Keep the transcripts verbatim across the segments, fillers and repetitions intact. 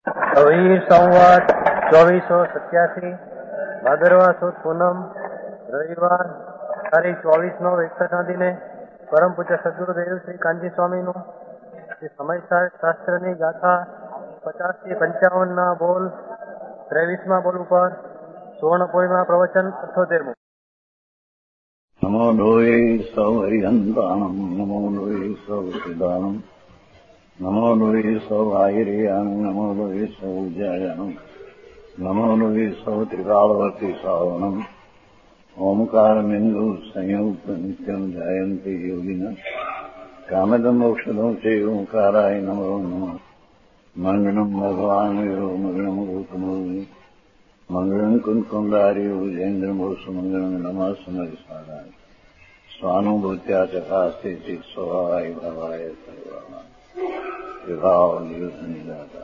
कबीर संवत चौबीस सौ सत्यासी भादरवा सुद पूनम रविवार तारीख ચોવીસ નવ એકસઠ ના દિને પરમ પૂજ્ય સદગુરુદેવ શ્રી કાંજી સ્વામીનું શ્રી સમય શાસ્ત્રની ગાથા પચાસ થી પંચાવન ના બોલ ત્રેવીસમાં બોલ ઉપર સુવર્ણ પૂર્ણિમા પ્રવચન અઠ્યોતેરમું. નમો લોહી સૌ હરિહંતાણમ નમો લોહી સૌ સિદ્ધાણમ નમો લોહી સૌ આયર્યાન નમો લોહી સૌ જયાનમ નમો લોહી સૌ ત્રિકાળવતી સાવણમ ઓમકારમિંદુ સંયુક્ત નિત્યમ જયંતિ યોગિના કામદમ ઔષધમ છે ઓંકારાય નમો નમઃ. મંગળમ ભગવાન વિરો મંગળમ ગૌતમોની મંગળમ કુંકુંદારી વિજેન્દ્રમોસુ મંગળમ નમઃ સમરિસારાય સ્વાનુભૂત્યા ચકાસ્તે ચિત સ્વભાવાય ભાવાય સર્વાય विभाव नियुद्ध निजाता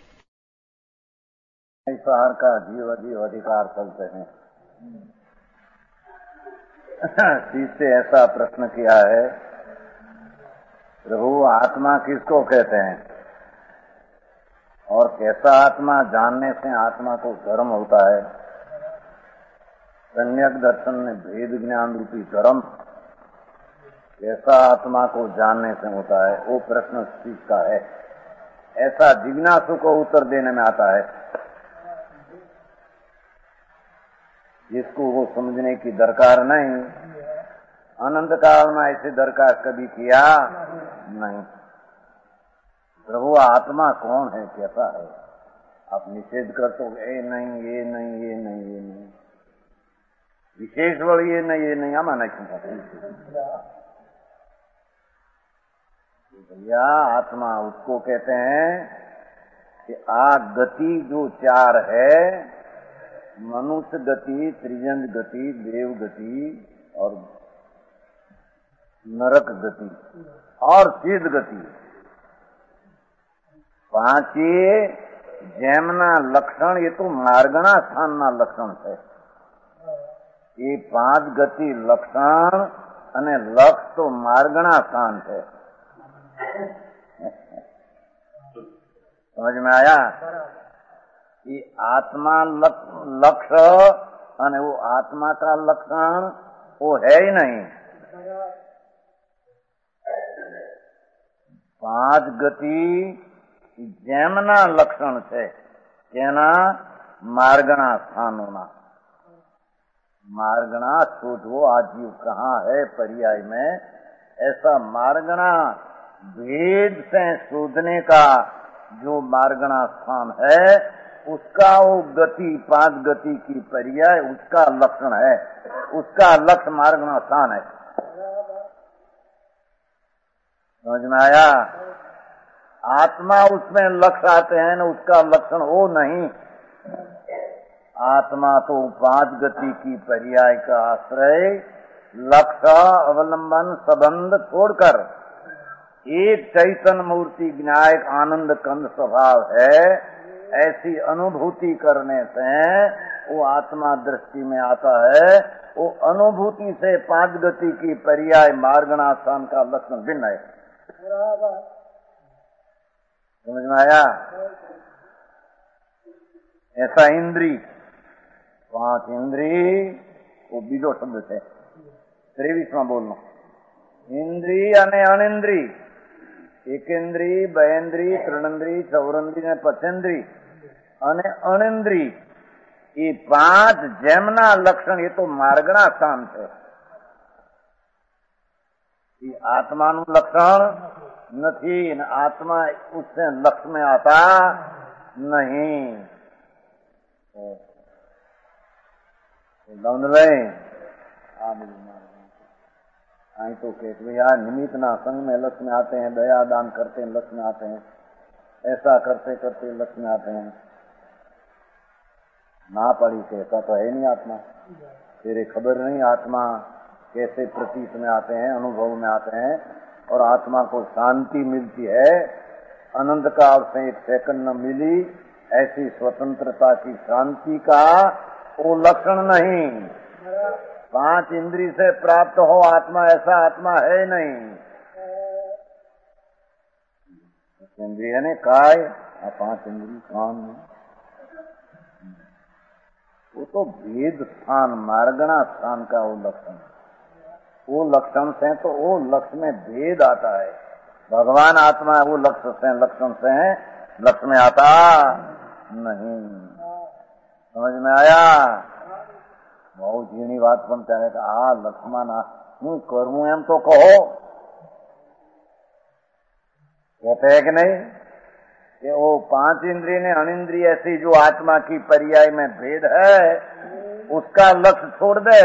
संसार का जीव जीव अधिकार चलते हैं. शिष्य से ऐसा प्रश्न किया है, प्रभु आत्मा किसको कहते हैं और कैसा आत्मा जानने से आत्मा को धर्म होता है. सम्यक दर्शन में भेद ज्ञान रूपी धर्म कैसा आत्मा को जानने से होता है, वो प्रश्न शिष्य का है. ऐसा जिज्ञासु को उत्तर देने में आता है. जिसको वो समझने की दरकार नहीं, अनंत काल में ऐसे दरकार कभी किया नहीं. प्रभु आत्मा कौन है, कैसा है, आप निषेध कर तो ये नहीं ये नहीं ये नहीं ये नहीं विशेष बल ये नहीं ये नहीं हम नहीं. भैया आत्मा उसको कहते हैं कि आ गति जो चार है, मनुष्य गति, त्रिजंग गति, देव गति और नरक गति और सिद्ध गति, पांचे જેમના લક્ષણ એ તો માર્ગના સ્થાનના લક્ષણ છે. એ પાંચ ગતિ લક્ષણ અને લક્ષ તો માર્ગના સ્થાન છે. समझ में आया कि आत्मा लक्ष्य और वो आत्मा का लक्षण वो है ही नहीं. पांच गति जेमना लक्षण है, तेना मार्गना स्थानों मार्गना सोचो आजीव कहाँ है पर्याय में. ऐसा मार्गना भेद से शोधने का जो मार्गना स्थान है, उसका वो गति पांच गति की पर्याय उसका लक्षण है, उसका लक्ष्य मार्गना स्थान है. समझ में आया. आत्मा उसमें लक्ष्य आते हैं न, उसका लक्षण वो नहीं. आत्मा तो पांच गति की पर्याय का आश्रय लक्ष्य अवलंबन संबंध छोड़कर एक चैतन्य मूर्ति विनायक आनंद कंद स्वभाव है. ऐसी अनुभूति करने से वो आत्मा दृष्टि में आता है. वो अनुभूति से पांच गति की पर्याय मार्गना स्थान का लक्षण भिन्न है. समझ में आया. ऐसा इंद्री पांच इंद्री वो बीजो शब्द है. त्रेवीस में बोलना इंद्री અને અનિન્દ્રી, એકેન્દ્રી, બહેન્દ્રી, ત્રણેન્દ્રી, ચૌરેન્દ્રી ને પચેન્દ્રી અને અનિન્દ્રી, એ પાંચ જેમના લક્ષણ એ તો માર્ગના સ્થાન છે. એ આત્માનું લક્ષણ નથી ને આત્मा उससे लक्ष्य में आता नहीं. आई तो कहते भैया निमित्त ना संग में लक्ष्य में आते हैं, दया दान करते हैं लक्ष्य में आते हैं, ऐसा करते करते लक्ष्य में आते हैं. ना पड़ी कहता तो है नहीं आत्मा. तेरे खबर नहीं आत्मा कैसे प्रतीत में आते हैं, अनुभव में आते हैं. और आत्मा को शांति मिलती है, अनंत काल से एक सेकंड न मिली ऐसी स्वतंत्रता की शांति का वो लक्षण नहीं. पांच इंद्री से प्राप्त हो आत्मा, ऐसा आत्मा है नहीं. इंद्रिय ने काय, पांच इंद्रिय कान, वो तो भेद स्थान, मार्गणा स्थान का वो लक्षण, वो लक्षण से तो वो लक्ष्य में भेद आता है। भगवान आत्मा है, वो लक्ष्य से लक्षण से लक्ष्य में आता नहीं। समझ में आया? बहुत झीणी बात पण त्याने आ लक्ष्मण हूँ करूं एम तो कहो, कहते हैं कि नहीं कि वो पांच इंद्रिय ने अनिंद्रिय ऐसी जो आत्मा की पर्याय में भेद है उसका लक्ष्य छोड़ दे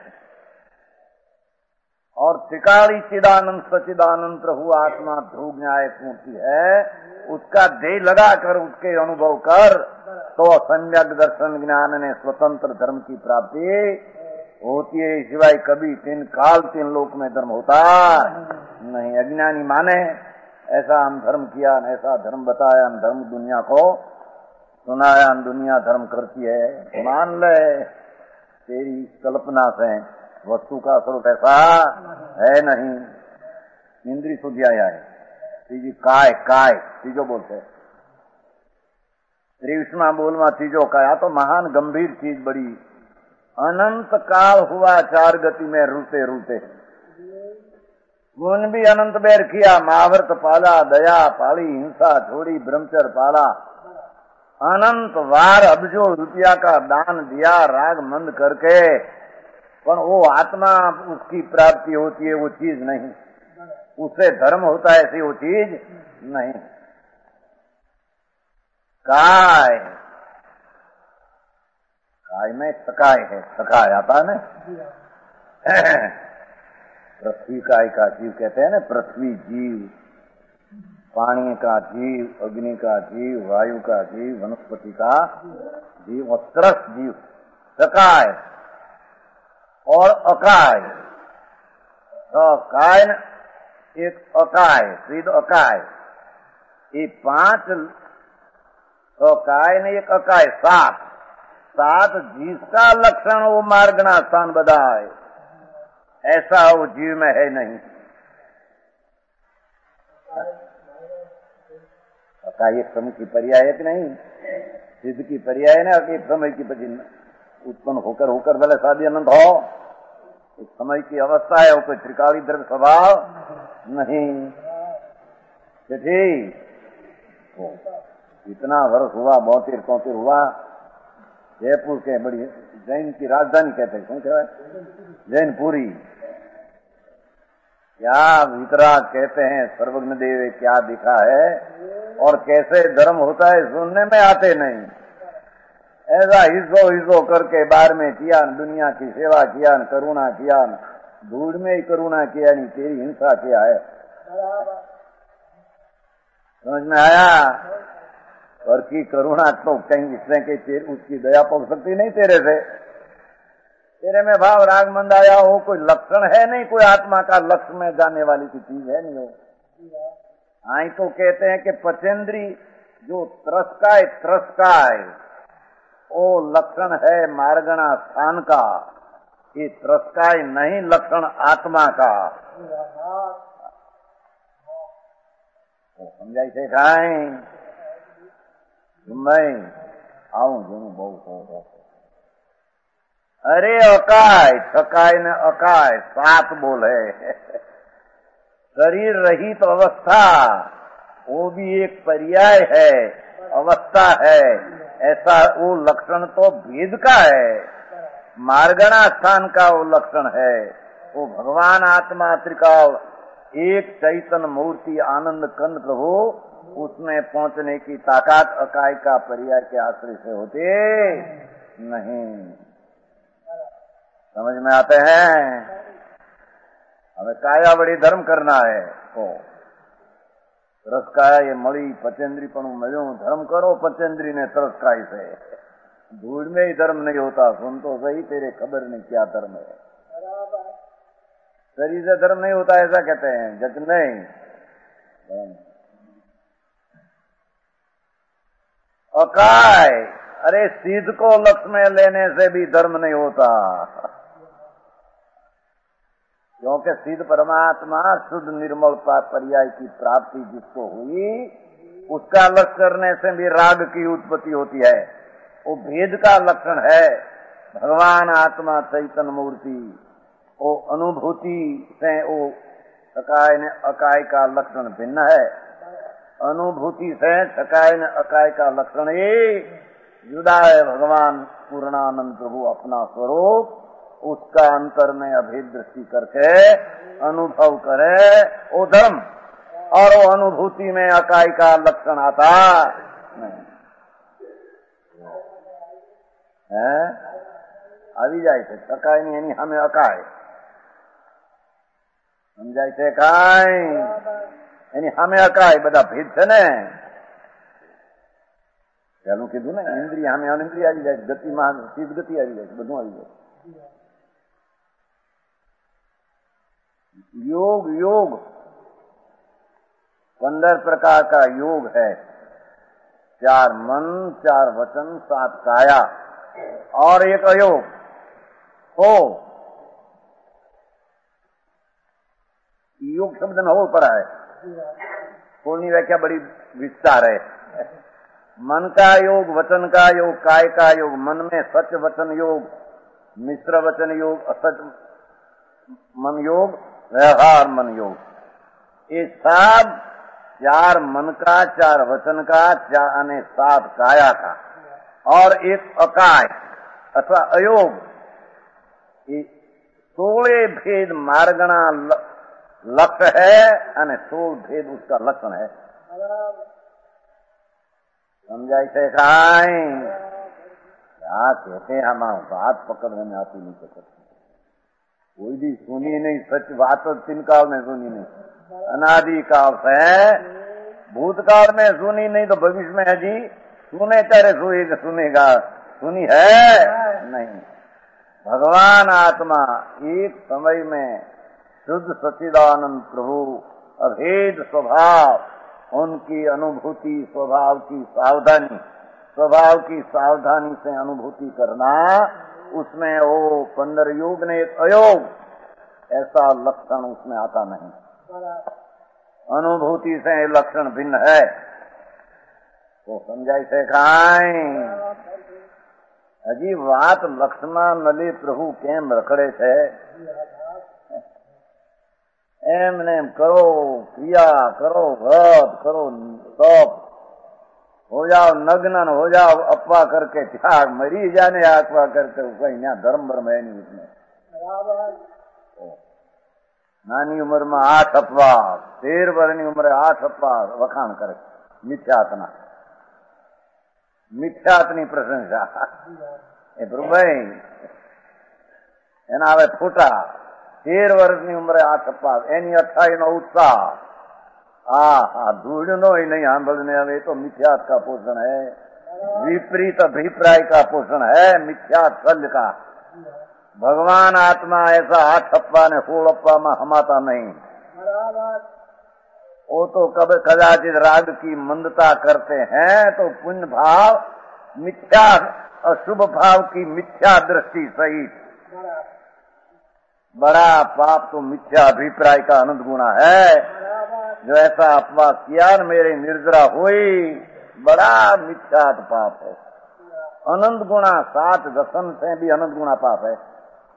और त्रिकाली चिदानंद सचिदानंद प्रभु आत्मा ध्रुव न्याय पूर्ति है, उसका देह लगाकर उसके अनुभव कर तो सम्यक दर्शन ज्ञान ने स्वतंत्र धर्म की प्राप्ति होती है। सिवाय कभी तीन काल तीन लोक में धर्म होता नहीं। अज्ञानी माने ऐसा हम धर्म किया, ऐसा धर्म बताया, हम धर्म दुनिया को सुनाया, दुनिया धर्म करती है, मान ले तेरी कल्पना से वस्तु का स्वरूप ऐसा है नहीं। इंद्री सुधिया है तीजी काय काय तीजो बोलते त्रिविष्णा बोल में तीजो काया तो महान गंभीर चीज बड़ी अनंत काल हुआ चार गति में रूते रूते गुण भी अनंत बेर किया, महाव्रत पाला, दया पाली, हिंसा छोड़ी, ब्रह्मचर्य पाला, अनंत वार अबजो रुपया का दान दिया राग मंद करके, पर वो आत्मा उसकी प्राप्ति होती है वो चीज नहीं, उससे धर्म होता है ऐसी वो चीज नहीं। काय काय में सकाय है, सकाय आता है ना पृथ्वी काय का जीव कहते हैं ना, पृथ्वी जीव, पानी का जीव, अग्नि का जीव, वायु का जीव, वनस्पति का जीव और तरस जीव, सकाय और अकाय। तो काय एक अकाय, सिद्ध अकाय, ये पांच तो काय ने एक अकाय, सात सात जिसका लक्षण वो मार्गना स्थान बधाए, ऐसा वो जीव में है नहीं। अकाय एक समय की पर्याय है कि नहीं, सिद्ध की पर्याय है ना, एक समय की उत्पन्न होकर होकर भले शादी अनंत हो, एक समय की अवस्था है, वो कोई त्रिकाली द्रव्य स्वभाव नहीं। ठीक इतना वर्ष हुआ, बौतेर तौतेर हुआ, जयपुर के बड़ी जैन की राजधानी कहते हैं, कौन कहते जैनपुरी, क्या वितराग कहते हैं, सर्वज्ञ देव क्या दिखा है और कैसे धर्म होता है सुनने में आते नहीं। ऐसा हिस्सो हिस्सो करके बार में किया, दुनिया की सेवा किया, करुणा किया, धूड़ में ही करुणा किया, नहीं तेरी हिंसा किया है। समझ में आया? और की करुणा तो कहीं इसमें कि उसकी दया पहुंच सकती नहीं तेरे से, तेरे में भाव राग मंद आया हो, कोई लक्षण है नहीं, कोई आत्मा का लक्ष्य में जाने वाली की चीज है नहीं हो। आई तो कहते हैं कि पचेंद्री जो त्रस्काय त्रस्काय वो लक्षण है मार्गणा स्थान का, ये त्रस्काय नहीं लक्षण आत्मा का। समझाई से खाए मैं आऊं जुनू बहुत हो। अरे अकाय थकाय न अकाय सात बोल है। शरीर रहित तो अवस्था वो भी एक पर्याय है, अवस्था है, ऐसा वो लक्षण तो भेद का है, मार्गणा स्थान का वो लक्षण है। वो भगवान आत्मा त्रिकाल एक चैतन्य मूर्ति आनंद कंद प्रभु, उसमें पहुंचने की ताकत अकाय का पर्याय के आश्रय से होते नहीं। समझ में आते हैं? हमें काया बड़ी धर्म करना है तो तरस काया ये मળી पचेंद्री पण મળ્યું, धर्म करो पचेंद्री ने तरस काय से। धूल में ही धर्म नहीं होता, सुन तो सही, तेरे खबर नहीं क्या धर्म है। शरीर से धर्म नहीं होता ऐसा कहते हैं, जग नहीं। अकाय अरे सिद्ध को लक्ष्य में लेने से भी धर्म नहीं होता, क्योंकि सिद्ध परमात्मा शुद्ध निर्मल पर्याय की प्राप्ति जिसको हुई उसका लक्ष्य करने से भी राग की उत्पत्ति होती है। वो भेद का लक्षण है। भगवान आत्मा चैतन्य मूर्ति वो अनुभूति से वो अकाय ने अकाय का लक्षण भिन्न है। अनुभूति से सकाय ने अकाय का लक्षण ये जुदा है। भगवान पूर्णानंद प्रभु अपना स्वरूप उसका अंतर में अभेद दृष्टि करके अनुभव करे वो धर्म, और वो अनुभूति में अकाय का लक्षण आता नहीं है। આવી જાય છે સકાય ની એની સામે અકાય, સમજાય છે કાય એની સામે અકાય, બધા ભેદ છે ને। પેલું કીધું ને ઇન્દ્રિય સામે અનિન્દ્રિય આવી જાય, ગતિમાં સીધ ગતિ આવી જાય, બધું આવી જાય। योग योग पंद्रह प्रकार का योग है। चार मन, चार वचन, सात काया और एक अयोग हो। योग शब्द न हो पड़ा है, पूर्णी व्याख्या बड़ी विस्तार है। मन का योग, वचन का योग, काय का योग। मन में सच वचन योग, मिश्र वचन योग, असच मन योग, व्यवहार मन योग। ये सब चार मन का, चार वचन का, चार अने सात काया का और एक अकाय अथवा अयोग। ये सोलह भेद मार्गना लक्ष्य है अने सोल भेद उसका लक्षण है। समझाई थे खाई क्या कहते हैं? हम बात पकड़ने में आती नहीं सकते। कोई भी सुनी नहीं, सच बात तीन काल में सुनी नहीं, अनादि काल से भूतकाल में सुनी नहीं तो भविष्य में है जी सुने तेरे सुएगा सुनेगा, सुनी है नहीं। भगवान आत्मा एक समय में शुद्ध सच्चिदानंद प्रभु अभेद स्वभाव, उनकी अनुभूति स्वभाव की सावधानी, स्वभाव की सावधानी से अनुभूति करना, उसमें वो पंद्रह योग ने एक अयोग ऐसा लक्षण उसमें आता नहीं। अनुभूति से लक्षण भिन्न है। तो समझाई से खाई हजी बात लक्ष्मण नली प्रभु केम रखड़े थे। एम ने करो क्रिया करो, व्रत करो, तप हो जाओ, नग्न हो जाओ, अपवा करके त्याग मरी जाने अपवा करके कहीं यहाँ धर्म भर्म है नहीं उसमें। नानी उम्र में आठ अपवास, तेर वर्ष उम्र आठ अपवास वखाण करे मिथ्यात्मा, मिथ्यात्नी प्रशंसा ए प्रभु भाई एना हवे फूटा। तेर वर्षनी उम्रे आठ अपवास, एनी अठाई नो उत्साह, आ धूल नो ही नहीं सांभळने हवे तो मिथ्यात का पोषण है, विपरीत अभिप्राय का पोषण है, मिथ्यात सल्य का। भगवान आत्मा ऐसा आठ अप्पा ने सोल अप्पा में हमाता नहीं। वो तो कब कदाचित राग की मंदता करते हैं तो पुण्य भाव मिथ्या, अशुभ भाव की मिथ्या दृष्टि सहित। बड़ा पाप तो मिथ्या अभिप्राय का अनंत गुणा है। जो ऐसा अपवाद किया न मेरे निर्जरा हुई, बड़ा मिथ्यात पाप है। अनंत गुणा, सात दसन से भी अनंत गुणा पाप है।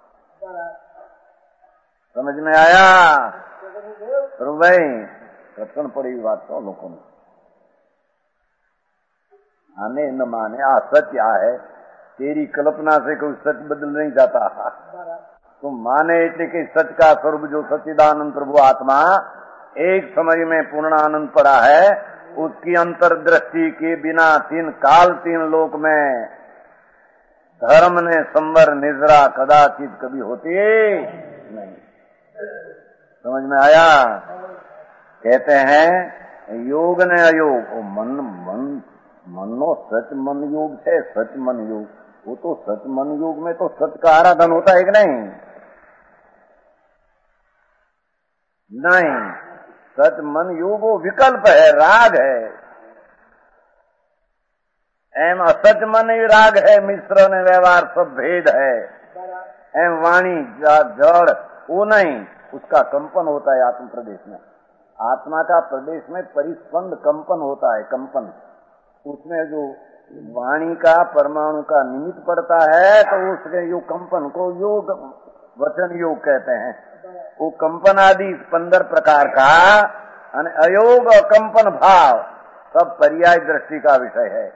समझ में आया? प्रभु भाई रचन पड़ी बात तो लोगों ने आने न माने। आ सत्य आ है, तेरी कल्पना से कोई सच बदल नहीं जाता। तुम माने इतने कि सच का स्वरूप जो सच्चिदानंद प्रभु आत्मा एक समय में पूर्णानंद पड़ा है, उसकी अंतर्दृष्टि के बिना तीन काल तीन लोक में धर्म ने संवर निजरा कदाचित कभी होती नहीं। समझ में आया? कहते हैं योग ने अयोग, वो मन मन मनो सच मन योग है, सच मन योग। वो तो सच मन योग में तो सच का आराधन होता है कि नहीं? नहीं, सच मन योग वो विकल्प है, राग है। एम असच मन ही राग है, मिश्र ने व्यवहार सब भेद है। एम वाणी जड़ वो नहीं, उसका कंपन होता है आत्म प्रदेश में। आत्मा का प्रदेश में परिस्पंद कंपन होता है, कंपन। उसमें जो वाणी का परमाणु का निमित्त पड़ता है तो उसके योग कंपन को योग वचन योग कहते हैं। वो कंपन आदि पंद्रह प्रकार का अयोग और कंपन भाव सब पर्याय दृष्टि का विषय है।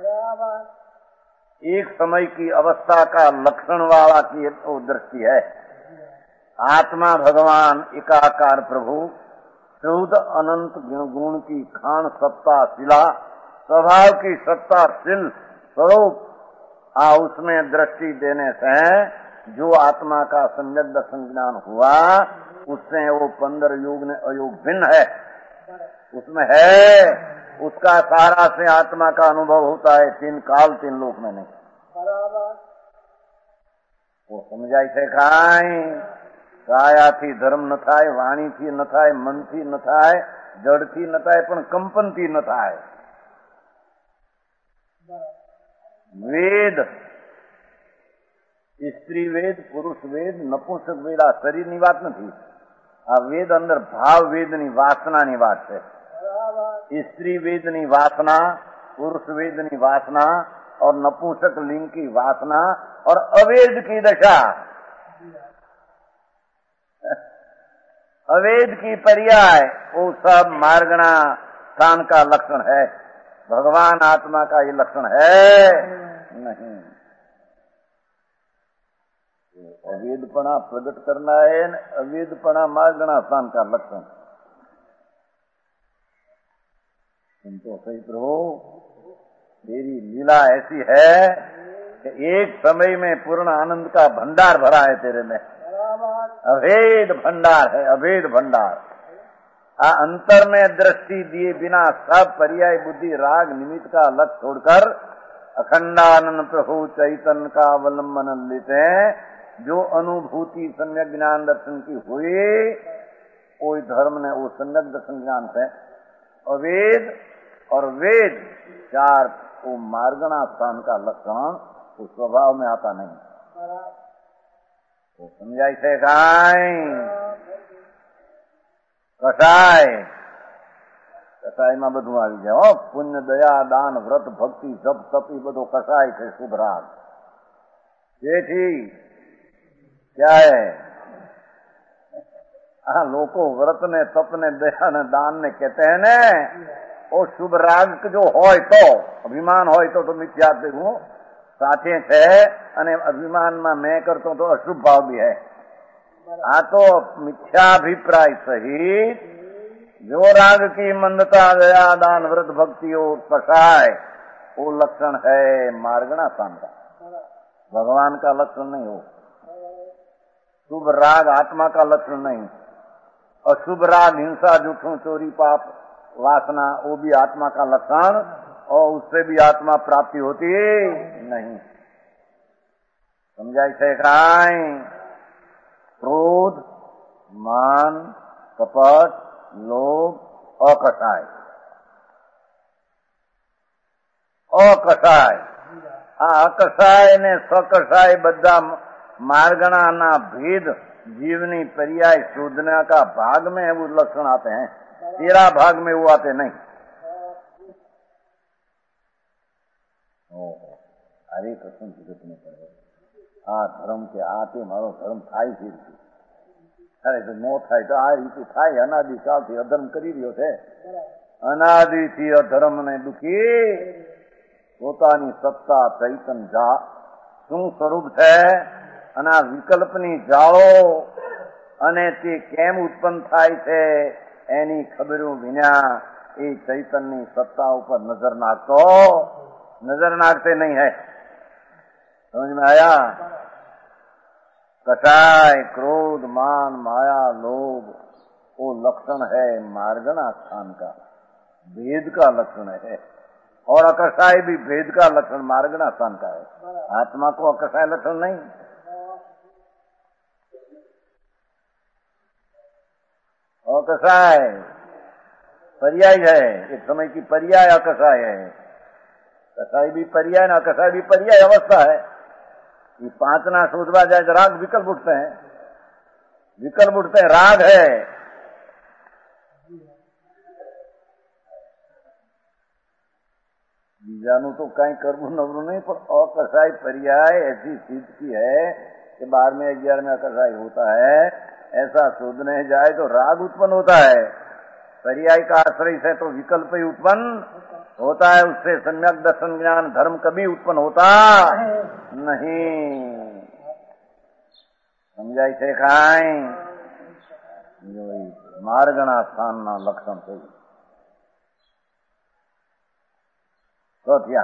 एक समय की अवस्था का लक्षण वाला की वो दृष्टि है। आत्मा भगवान एकाकार प्रभु शुद्ध अनंत गुण की खान सत्ता शिला स्वभाव की सत्ता शिल स्वरूप आ उसमें दृष्टि देने से जो आत्मा का सम्यक संज्ञान हुआ उससे वो पंद्रह योग ने अयोग भिन्न है, उसमें है, उसका सारा से आत्मा का अनुभव होता है तीन काल तीन लोक में नहीं। वो समझाई थे खाई काया थी धर्म न थाय, वाणी थी न थाय, मन थी न थाय, जड़ थी न थाय, पण कंपन थी न थाय। वेद स्त्री वेद पुरुष वेद नपुंसक वेद आ शरीर ની વાત નથી। આ વેદ અંદર ભાવ વેદની વાસનાની વાત છે। स्त्री वेदની वासना, पुरुष वेदની वासना और नपुंसक लिंग की वासना और अवेद की दशा, अवेद की पर्याय वो सब मार्गणा स्थान का लक्षण है। भगवान आत्मा का ये लक्षण है नहीं। अवेदपना प्रकट करना है, अवेदपना मार्गणा स्थान का लक्षण। तुम तो सही प्रभु तेरी लीला ऐसी है कि एक समय में पूर्ण आनंद का भंडार भरा है तेरे में, अभेद भंडार है, अभेद भंडार। आ अंतर में दृष्टि दिए बिना सब पर्याय बुद्धि राग निमित्त का लक्ष्य छोड़कर अखंडानंद प्रभु चैतन्य का अवलंबन लेते हैं। जो अनुभूति सम्यक ज्ञान दर्शन की हुई कोई धर्म ने वो सम्यक दर्शन ज्ञान से अवेद और वेद चार वो मार्गणा स्थान का लक्षण वो स्वभाव में आता नहीं। वो समझाई थे गाय कसाय कसाय में बधु आई जाए पुण्य दया दान व्रत भक्ति जप तपी बधो कसाय थे शुभ राग। जेठी क्या है हाँ लोको व्रत ने तप ने दया ने दान ने कहते हैं ने वो शुभ राग जो होय तो अभिमान होय तो तो मिथ्या देखू साथे छे अने अभिमान में मैं करतो तो अशुभ भाव भी है। आ तो मिथ्याभिप्राय सहित जो राग की मंदता दया दान व्रत भक्ति और कसाय वो लक्षण है मार्गणा स्थान का, भगवान का लक्षण नहीं हो। शुभ राग आत्मा का लक्षण नहीं। अशुभ राग हिंसा जूठों चोरी पाप वासना वो भी आत्मा का लक्षण और उससे भी आत्मा प्राप्ति होती नहीं। समझाई थे खाई क्रोध मान कपट लोभ अकसाय अकसाय आ अकसाय ने सकसाय बद्दा मार्गणा ना भेद जीवनी पर्याय शोधना का भाग में वो लक्षण आते हैं, तेरा भाग में वो आते नहीं। हरे कृष्ण जगत में पड़े आ धर्म के आते मारो धर्म थाय थी अरे तो नो थाय तो आ रीति थाय अनादि काल थी अधर्म करी रह्यो छे। अनादि थी अधर्म ने दुखी પોતાની સત્તા ચૈતન જા શું સ્વરૂપ છે અને વિકલ્પની જાળો અને તે કેમ ઉત્પન્ન થાય છે એની ખબરો વિના એ ચૈતનની સત્તા ઉપર નજર નાખતો નજર નાખते नहीं है। समझ में आया? कटाय क्रोध मान माया लोभ वो लक्षण है मार्गणा स्थान का, भेद का लक्षण है। और अकसाय भी भेद का लक्षण मार्गणा स्थान का है। आत्मा को अकसाय लक्षण नहीं। अकसाय पर्याय है, एक समय की पर्याय अकसाय है। कसाय भी पर्याय ना अकसाय भी पर्याय अवस्था है। ये पांच ना शोधवा जाए तो राग विकल्प उठते हैं, विकल्प उठते हैं। राग है बीजाणु तो कहीं करबू नवरू नहीं, पर अकसाई पर्याय ऐसी सिद्ध की है कि बारह में ग्यारह में अकसाई होता है, ऐसा शोधने जाए तो राग उत्पन्न होता है। पर्याय का आश्रय से तो विकल्प ही उत्पन्न होता है, उससे सम्यक दर्शन ज्ञान धर्म कभी उत्पन्न होता नहीं। समझाई से खाए मार्गना स्थान ना लक्षण से तो क्या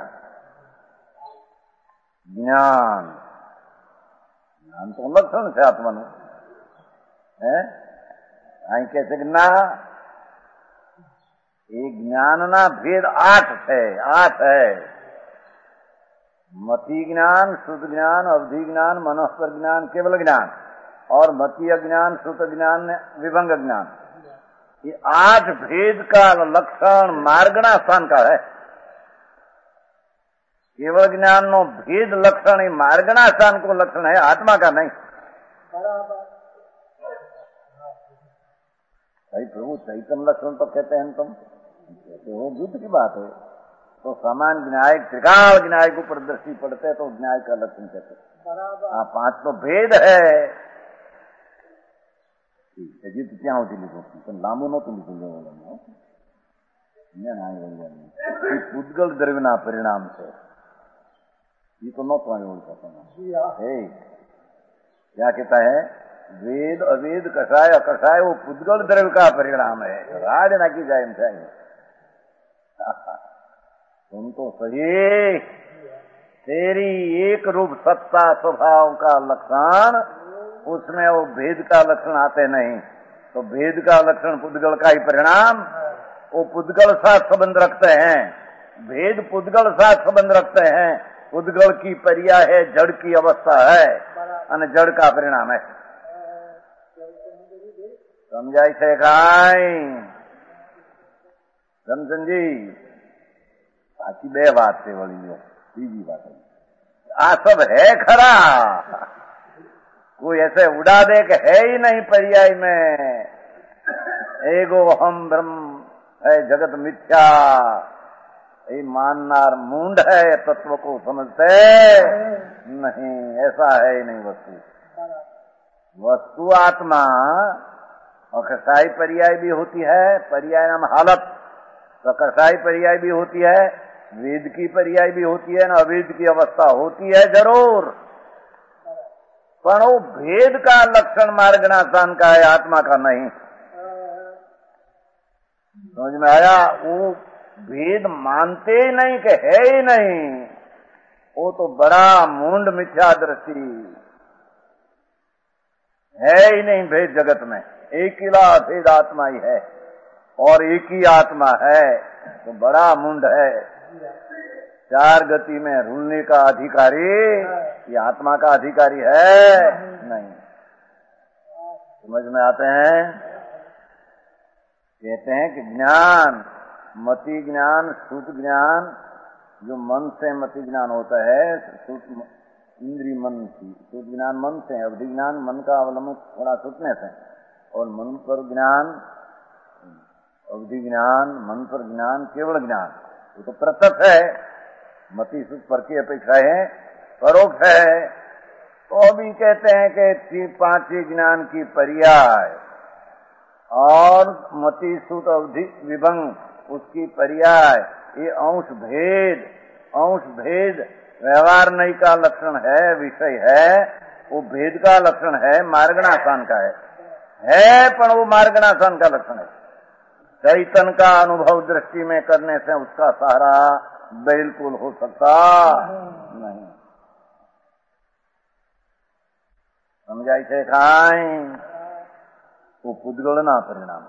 ज्ञान ज्ञान तो लक्षण से आत्मा है। आई कैसे ना ये ज्ञान ना भेद आठ है, आठ है। मति ज्ञान, शुद्ध ज्ञान, अवधि ज्ञान, मनोस्पर ज्ञान, केवल ज्ञान और मतीय ज्ञान, शुद्ध ज्ञान, विभंग ज्ञान। ये आठ भेद का लक्षण मार्गना स्थान का है। केवल ज्ञान नो भेद लक्षण मार्गना स्थान को लक्षण है, आत्मा का नहीं। भाई प्रभु चैतन्य लक्षण तो कहते हैं तुम, कहते हो युद्ध की बात है। तो समान ज्ञायक त्रिकाल ज्ञायक ऊपर दृष्टि पड़ते तो ज्ञाय का लक्षण कहते हैं। पांच तो भेद है। जीत क्या होती लिखो तो लांबू नो तो लिखो पुद्गल द्रव्यना परिणाम से ये तो नो तो क्या कहता है वेद अवेद कषाय अकषाय वो पुद्गल द्रव्य का परिणाम है। राज ना की जाए चाहिए तुम तो सही तेरी एक रूप सत्ता स्वभाव का लक्षण उसमें वो भेद का लक्षण आते नहीं। तो भेद का लक्षण पुद्गल का ही परिणाम, वो पुद्गल साथ संबंध रखते हैं। भेद पुद्गल साथ संबंध रखते हैं। पुद्गल की पर्याय है जड़ की अवस्था है और जड़ का परिणाम है। समझाई थे खाई समझन जी बाकी बे बात से वही तीजी बात है आ सब है खरा, कोई ऐसे उड़ा दे कि है ही नहीं पर्याय में। एगो हम ब्रह्म है जगत मिथ्या ये माननार मूंड है, तत्व को समझते नहीं, ऐसा है ही नहीं। वस्तु वस्तु आत्मा और कसाई पर्याय भी होती है, पर्याय नाम हालत, तो कसाई पर्याय भी होती है, वेद की पर्याय भी होती है, ना अवेद की अवस्था होती है जरूर, पर वो भेद का लक्षण मार्गनाशान का है, आत्मा का नहीं। समझ में आया? वो भेद मानते ही नहीं कि है ही नहीं, वो तो बड़ा मूंड मिथ्या दृष्टि है ही नहीं। भेद जगत में एक ही भेद आत्मा ही है और एक ही आत्मा है, तो बड़ा मूंड है। चार गति में रुलने का अधिकारी ये आत्मा का अधिकारी है नहीं। समझ में आते हैं? कहते हैं कि ज्ञान, मति ज्ञान, शुद्ध ज्ञान, जो मन से मति ज्ञान होता है, शुद्ध इंद्री मन की, शुद्ध ज्ञान मन से, अवधि ज्ञान मन का अवलंबन थोड़ा सुनने से, और मन पर ज्ञान, अवधि ज्ञान, मन पर ज्ञान, केवल ज्ञान, वो तो प्रत्यक्ष है। मति सुख पर की अपेक्षा है परोक्ष है। तो भी कहते हैं कि पांचवी ज्ञान की पर्याय और मति सुख अवधि विभंग उसकी पर्याय, ये अंश भेद, अंश भेद व्यवहार नहीं का लक्षण है, विषय है, वो भेद का लक्षण है, मार्गणासन का है, है पर वो मार्गणासन का लक्षण है। चैतन्य का अनुभव दृष्टि में करने से उसका सहारा बिल्कुल हो सकता नहीं। समझाई थे खाई वो पुद्गलना परिणाम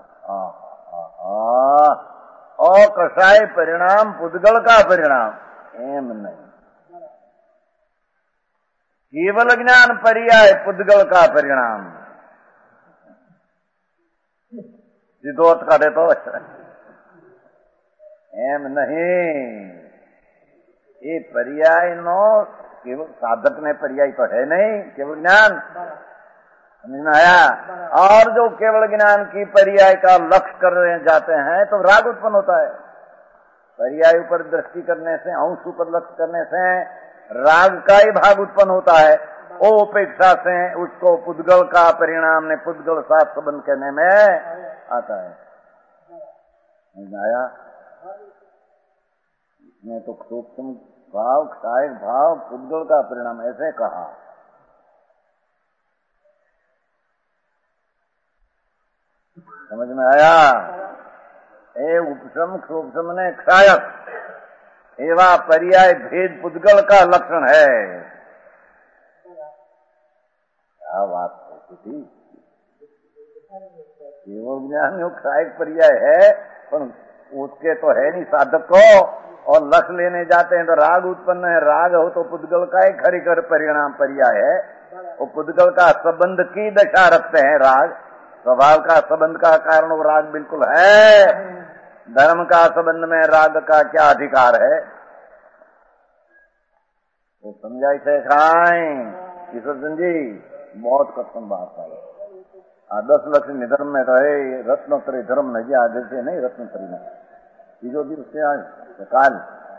और कसाय परिणाम पुद्गल का परिणाम एम नहीं। केवल ज्ञान पर्याय पुद्गल का परिणाम सिद्धोत का देतो एम नहीं। ये पर्याय नो केवल साधक में पर्याय तो है नहीं, केवल ज्ञान। समझ में आया? और जो केवल ज्ञान की पर्याय का लक्ष्य कर रहे जाते हैं तो राग उत्पन्न होता है। पर्याय ऊपर दृष्टि करने से, अंश ऊपर लक्ष्य करने से राग का ही भाग उत्पन्न होता है। वो उपेक्षा से उसको पुद्गल का परिणाम ने पुद्गल साथ संबंध करने में आता है। आया मैं तो सूक्ष्म भाव, क्षायक भाव, पुद्गल का परिणाम ऐसे कहा। समझ में आया? ए उपशम सूक्ष्म ने क्षायक एवं पर्याय भेद पुद्गल का लक्षण है। क्या बात थी? केवल ज्ञान जो क्षायक पर्याय है, पर उसके तो है नहीं साधक को, और लक्ष्य लेने जाते हैं तो राग उत्पन्न है। राग हो तो पुद्गल का ही खरीकर परिणाम पर्याय है। वो पुद्गल का संबंध की दशा रखते हैं राग, स्वभाव का संबंध का कारण वो राग बिल्कुल है। धर्म का संबंध में राग का क्या अधिकार है? वो समझाई थे खाएं ईश्वर जी, बहुत कठिन बात है। आ दस लक्ष्मी धर्म में तो है, रत्नोत्तरी धर्म नहीं आगे से नहीं, रत्नोत्तरी में तीजो दिन से आज तो काल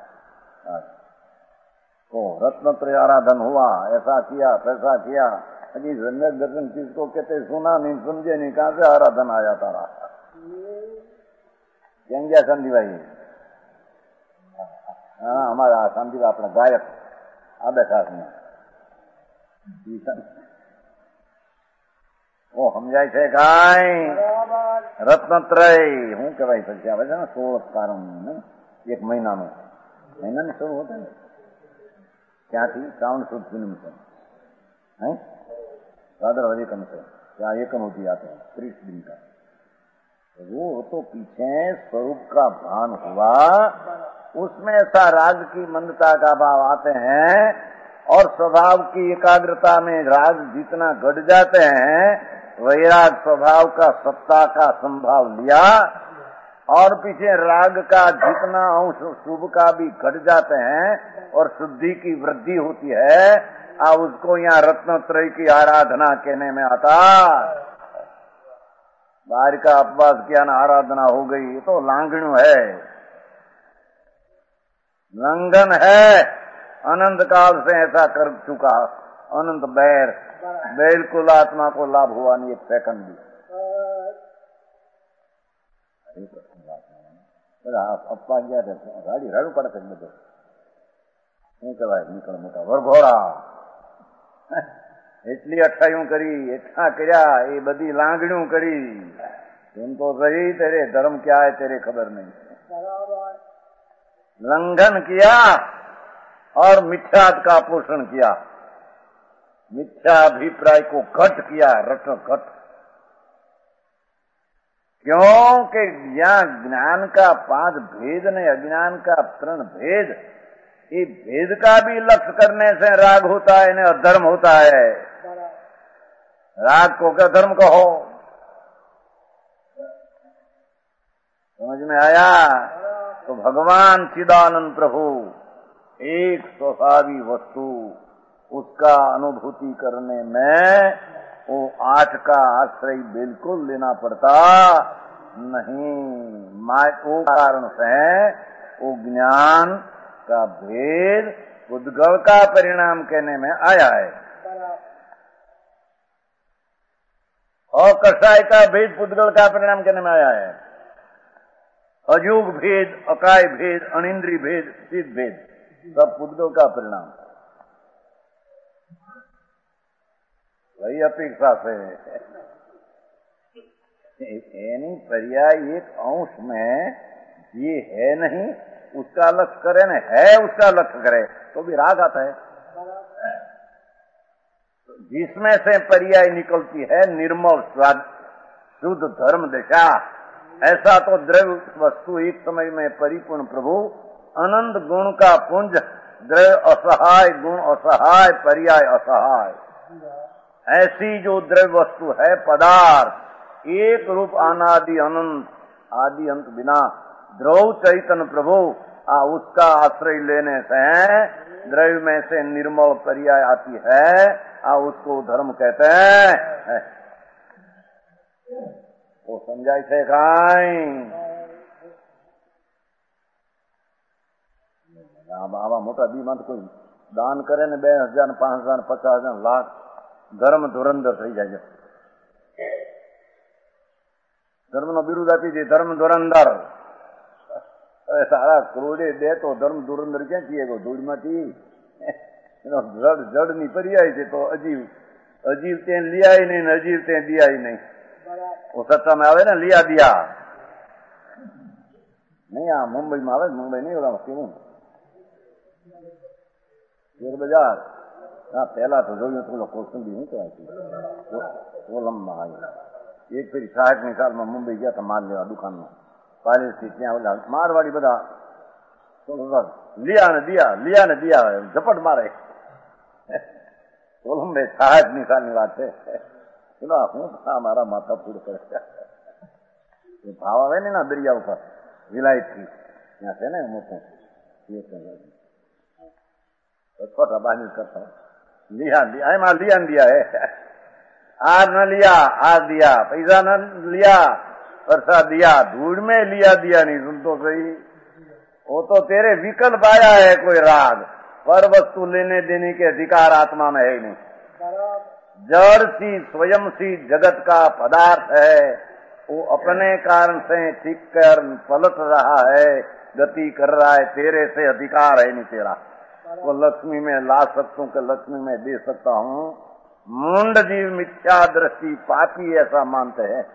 ओ रत्नोत्तरी आराधन हुआ, ऐसा किया पैसा किया। अजी जन्नत दर्शन किसको कहते सुना नहीं, समझे नहीं, कहां से आराधन आया तारा? क्या संधि भाई? हाँ हमारा संधि अपना गायक आ बैठा वो समझाय છે કાઈ રત્નત્રય હું કહેવાય છે આવે છે ને સોળ કારણ ને એક મહિનાનો મહિનાની શરૂ હોતા ને ક્યાંથી શ્રાવણ સુદ પૂનમ से है भाद्रपद एकम से क्या एकम होती आते हैं त्रीस दिन का। वो तो पीछे स्वरूप का भान हुआ, उसमें ऐसा राग की मंदता का भाव आते हैं और स्वभाव की एकाग्रता में राग जितना घट जाते हैं, वैराग स्वभाव का सत्ता का संभाव लिया और पीछे राग का जितना अंश शुभ का भी घट जाते हैं और शुद्धि की वृद्धि होती है, आ उसको यहाँ रत्नत्रय की आराधना कहने में आता। बाहर का अपवास किया ना आराधना हो गई, ये तो लांगणु है, लंघन है। अनंत काल से ऐसा कर चुका, अनंत बैर, बिल्कुल आत्मा को लाभ हुआ नहीं एक सेकंड भी। अप्पा गया गाड़ी राडू पड़ सकते तो निकल निकल मोटा वरघोड़ा એટલી અઠાયું કરી, એટલા કર્યા, એ બધી લાંગણ્યું કરી। तुम तो सही, तेरे धर्म क्या है तेरे खबर नहीं। लंघन किया और मिथ्या का पोषण किया, मिथ्या अभिप्राय को घट किया, रट घट। क्योंकि यहाँ ज्ञान का पांच भेद नहीं, अज्ञान का तृण भेद, ये भेद का भी लक्ष्य करने से राग होता है, इन्हें अधर्म होता है। राग को क्या धर्म कहो? समझ में आया? तो भगवान चिदानंद प्रभु एक स्वभावी वस्तु, उसका अनुभूति करने में वो आठ का आश्रय बिल्कुल लेना पड़ता नहीं। वो कारण से वो ज्ञान का भेद उद्गव का परिणाम कहने में आया है, और कषाय का भेद पुद्गल का परिणाम कहने में आया है। अयोग भेद, अकाय भेद, अनिंद्रिय भेद, सिद्ध भेद, सब पुद्गल का परिणाम। वही अपेक्षा से यानी पर्याय एक अंश में ये है नहीं, उसका लक्ष्य करे न है, उसका लक्ष्य करे तो भी राग आता है। जिसमें से पर्याय निकलती है निर्मल स्वाद शुद्ध धर्म दशा, ऐसा तो द्रव्य वस्तु एक समय में परिपूर्ण प्रभु अनंत गुण का पुंज, द्रव्य असहाय, गुण असहाय, पर्याय असहाय, ऐसी जो द्रव्य वस्तु है पदार्थ, एक रूप अनादि अनंत, आदि अंत बिना द्रव चैतन्य प्रभु, आ उसका आश्रय लेने से द्रव्य में से निर्मल पर्याय आती है, आ उसको धर्म कहते हैं। वो समझाई से खाई આવા મોટા દીમાં તો કોઈ દાન કરે ને બે હજાર ને પાંચ હજાર પચાસ હજાર લાખ ધર્મ ધુરંધર થઈ જાય છે. ધર્મનો બિરુદ આપી દે ધર્મ ધુરંધર. સારા કરોડે દે તો ધર્મ ધુરંધર ક્યાં છીએ ધૂળમાંથી એનો જડ જડ ની પર્યાય છે તો અજીવ અજીવ તે લિયાય નહીં ને અજીવ તે દિયાય નહીં. સત્તામાં આવે ને લિયા દિયા નહીં. આ મુંબઈમાં આવે મુંબઈ નહીં ઓલા કેવું શેર બજાર. હા પેલા તો જોયું તો કોસંબી શું કહેવાય કોલમમાં આવ્યો. એક ફેરી સાઠ ની સાલમાં મુંબઈ ગયા હતા માલ લેવા દુકાનમાં પાલેથી ત્યાં ઓલા મારવાડી બધા લિયા ને દિયા લિયા ને દિયા ઝપટ મારે. કોલંબે સાઠ ની સાલ ની વાત છે. હું મારા માથા ફૂડ કરે ભાવ આવે ને ના દરિયા ઉપર વિલાયત થી ત્યાં છે ને મોટું छोटा बानी करता हूँ लिया दिया एम लिया न दिया है आर न लिया आर दिया पैसा न लिया परसा दिया धूड़ में लिया दिया नहीं. सुन तो सही वो तो तेरे विकल्प आया है कोई राग पर वस्तु लेने देने के अधिकार आत्मा में है नहीं. जड़ सी स्वयं सी जगत का पदार्थ है वो अपने कारण से ठीक कर पलट रहा है गति कर रहा है. तेरे से अधिकार है नहीं तेरा. वो लक्ष्मी में ला सकता हूँ कि लक्ष्मी में दे सकता हूँ. मुंड जीव मिथ्या दृष्टि पापी ऐसा मानते हैं.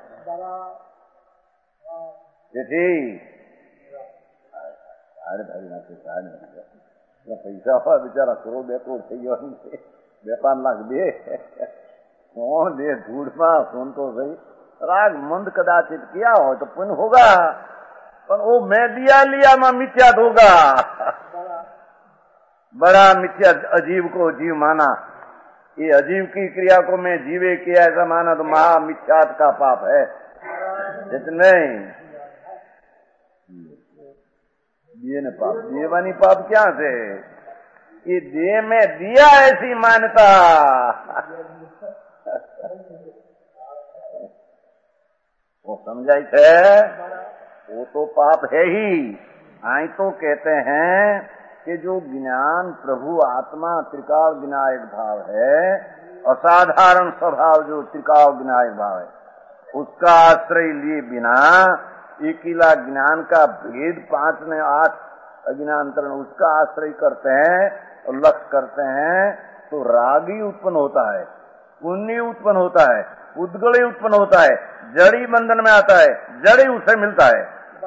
अरे भाई ना पैसा बेचारा करोड़ બે કરોડ થઈ ગયો બે પાંચ લાખ દે કોણ દે ધૂળમાં. सुन तो सही राग मंद कदाचित किया हो तो पुण्य होगा पर वो मैं दिया लिया में मिथ्या होगा. बड़ा मिथ्या अजीव को जीव माना. ये अजीव की क्रिया को मैं जीवे किया ऐसा माना तो महा मिथ्यात का पाप है. नहीं दिए ने पाप देवानी पाप क्या से ये देह में दिया ऐसी मान्यता. वो समझाई थे वो तो पाप है ही. आई तो कहते हैं कि जो ज्ञान प्रभु आत्मा त्रिकाल विनायक भाव है असाधारण स्वभाव जो त्रिकाल विनायक भाव है उसका आश्रय लिए बिना एकीला ज्ञान का भेद पांच में आठ अज्ञानतरण उसका आश्रय करते हैं और लक्ष्य करते हैं तो राग ही उत्पन्न होता है. पुण्य उत्पन्न होता है. उद्गल उत्पन्न होता है. जड़ी बंधन में आता है. जड़ी उसे मिलता है.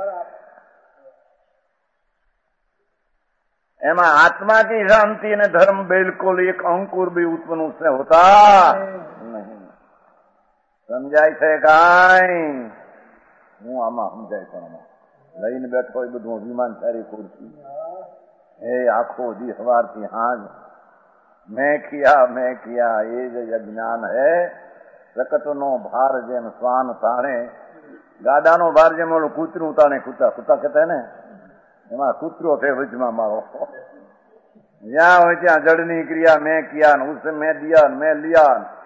एमा आत्मा की शांति ने धर्म बिल्कुल एक अंकुर भी उत्पन्न उससे होता नहीं. समझाय છે કાઈ હું આમાં સમજાય પણ લઈને બેઠો એ બધું અભિમાન સારી કુર્સી હે આખો દી સવારથી હાજ मैं किया मैं किया ये जो अज्ञान है પ્રકટનો ભાર જેમ શ્વાન તાણે ગાડાનો ભાર જેમ ઓલું કૂતરું તાણે કૂતા કૂતા કહેતા ને એમાં કૂતરો છે વચમાં મારો. જ્યાં હોય ત્યાં જડની ક્રિયા मैं किया उससे मैं दिया मैं लिया.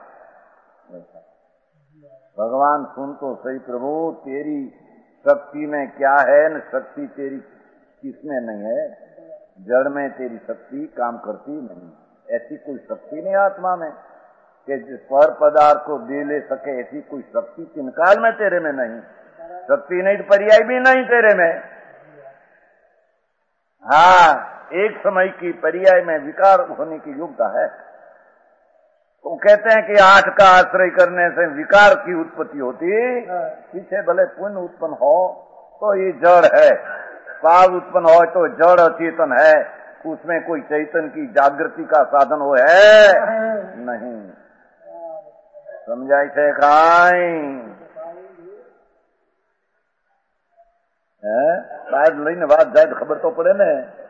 भगवान सुन तो सही प्रभु तेरी शक्ति में क्या है न शक्ति तेरी किसमें नहीं है. जड़ में तेरी शक्ति काम करती नहीं. ऐसी कोई शक्ति नहीं आत्मा में कि जिस पर पदार्थ को दे ले सके. ऐसी कोई शक्ति किनकाल में तेरे में नहीं. शक्ति नहीं तो पर्याय भी नहीं तेरे में. हाँ एक समय की पर्याय में विकार होने की योग्यता है. वो कहते हैं कि आठ का आश्रय करने से विकार की उत्पत्ति होती. पीछे भले पुण्य उत्पन्न हो तो ये जड़ है. पाप उत्पन्न हो तो जड़ अचेतन है. उसमें कोई चैतन्य की जागृति का साधन हो है नहीं. समझाई છે કાઈ બહાર લઈને વાત જાય તો ખબર તો પડે ને.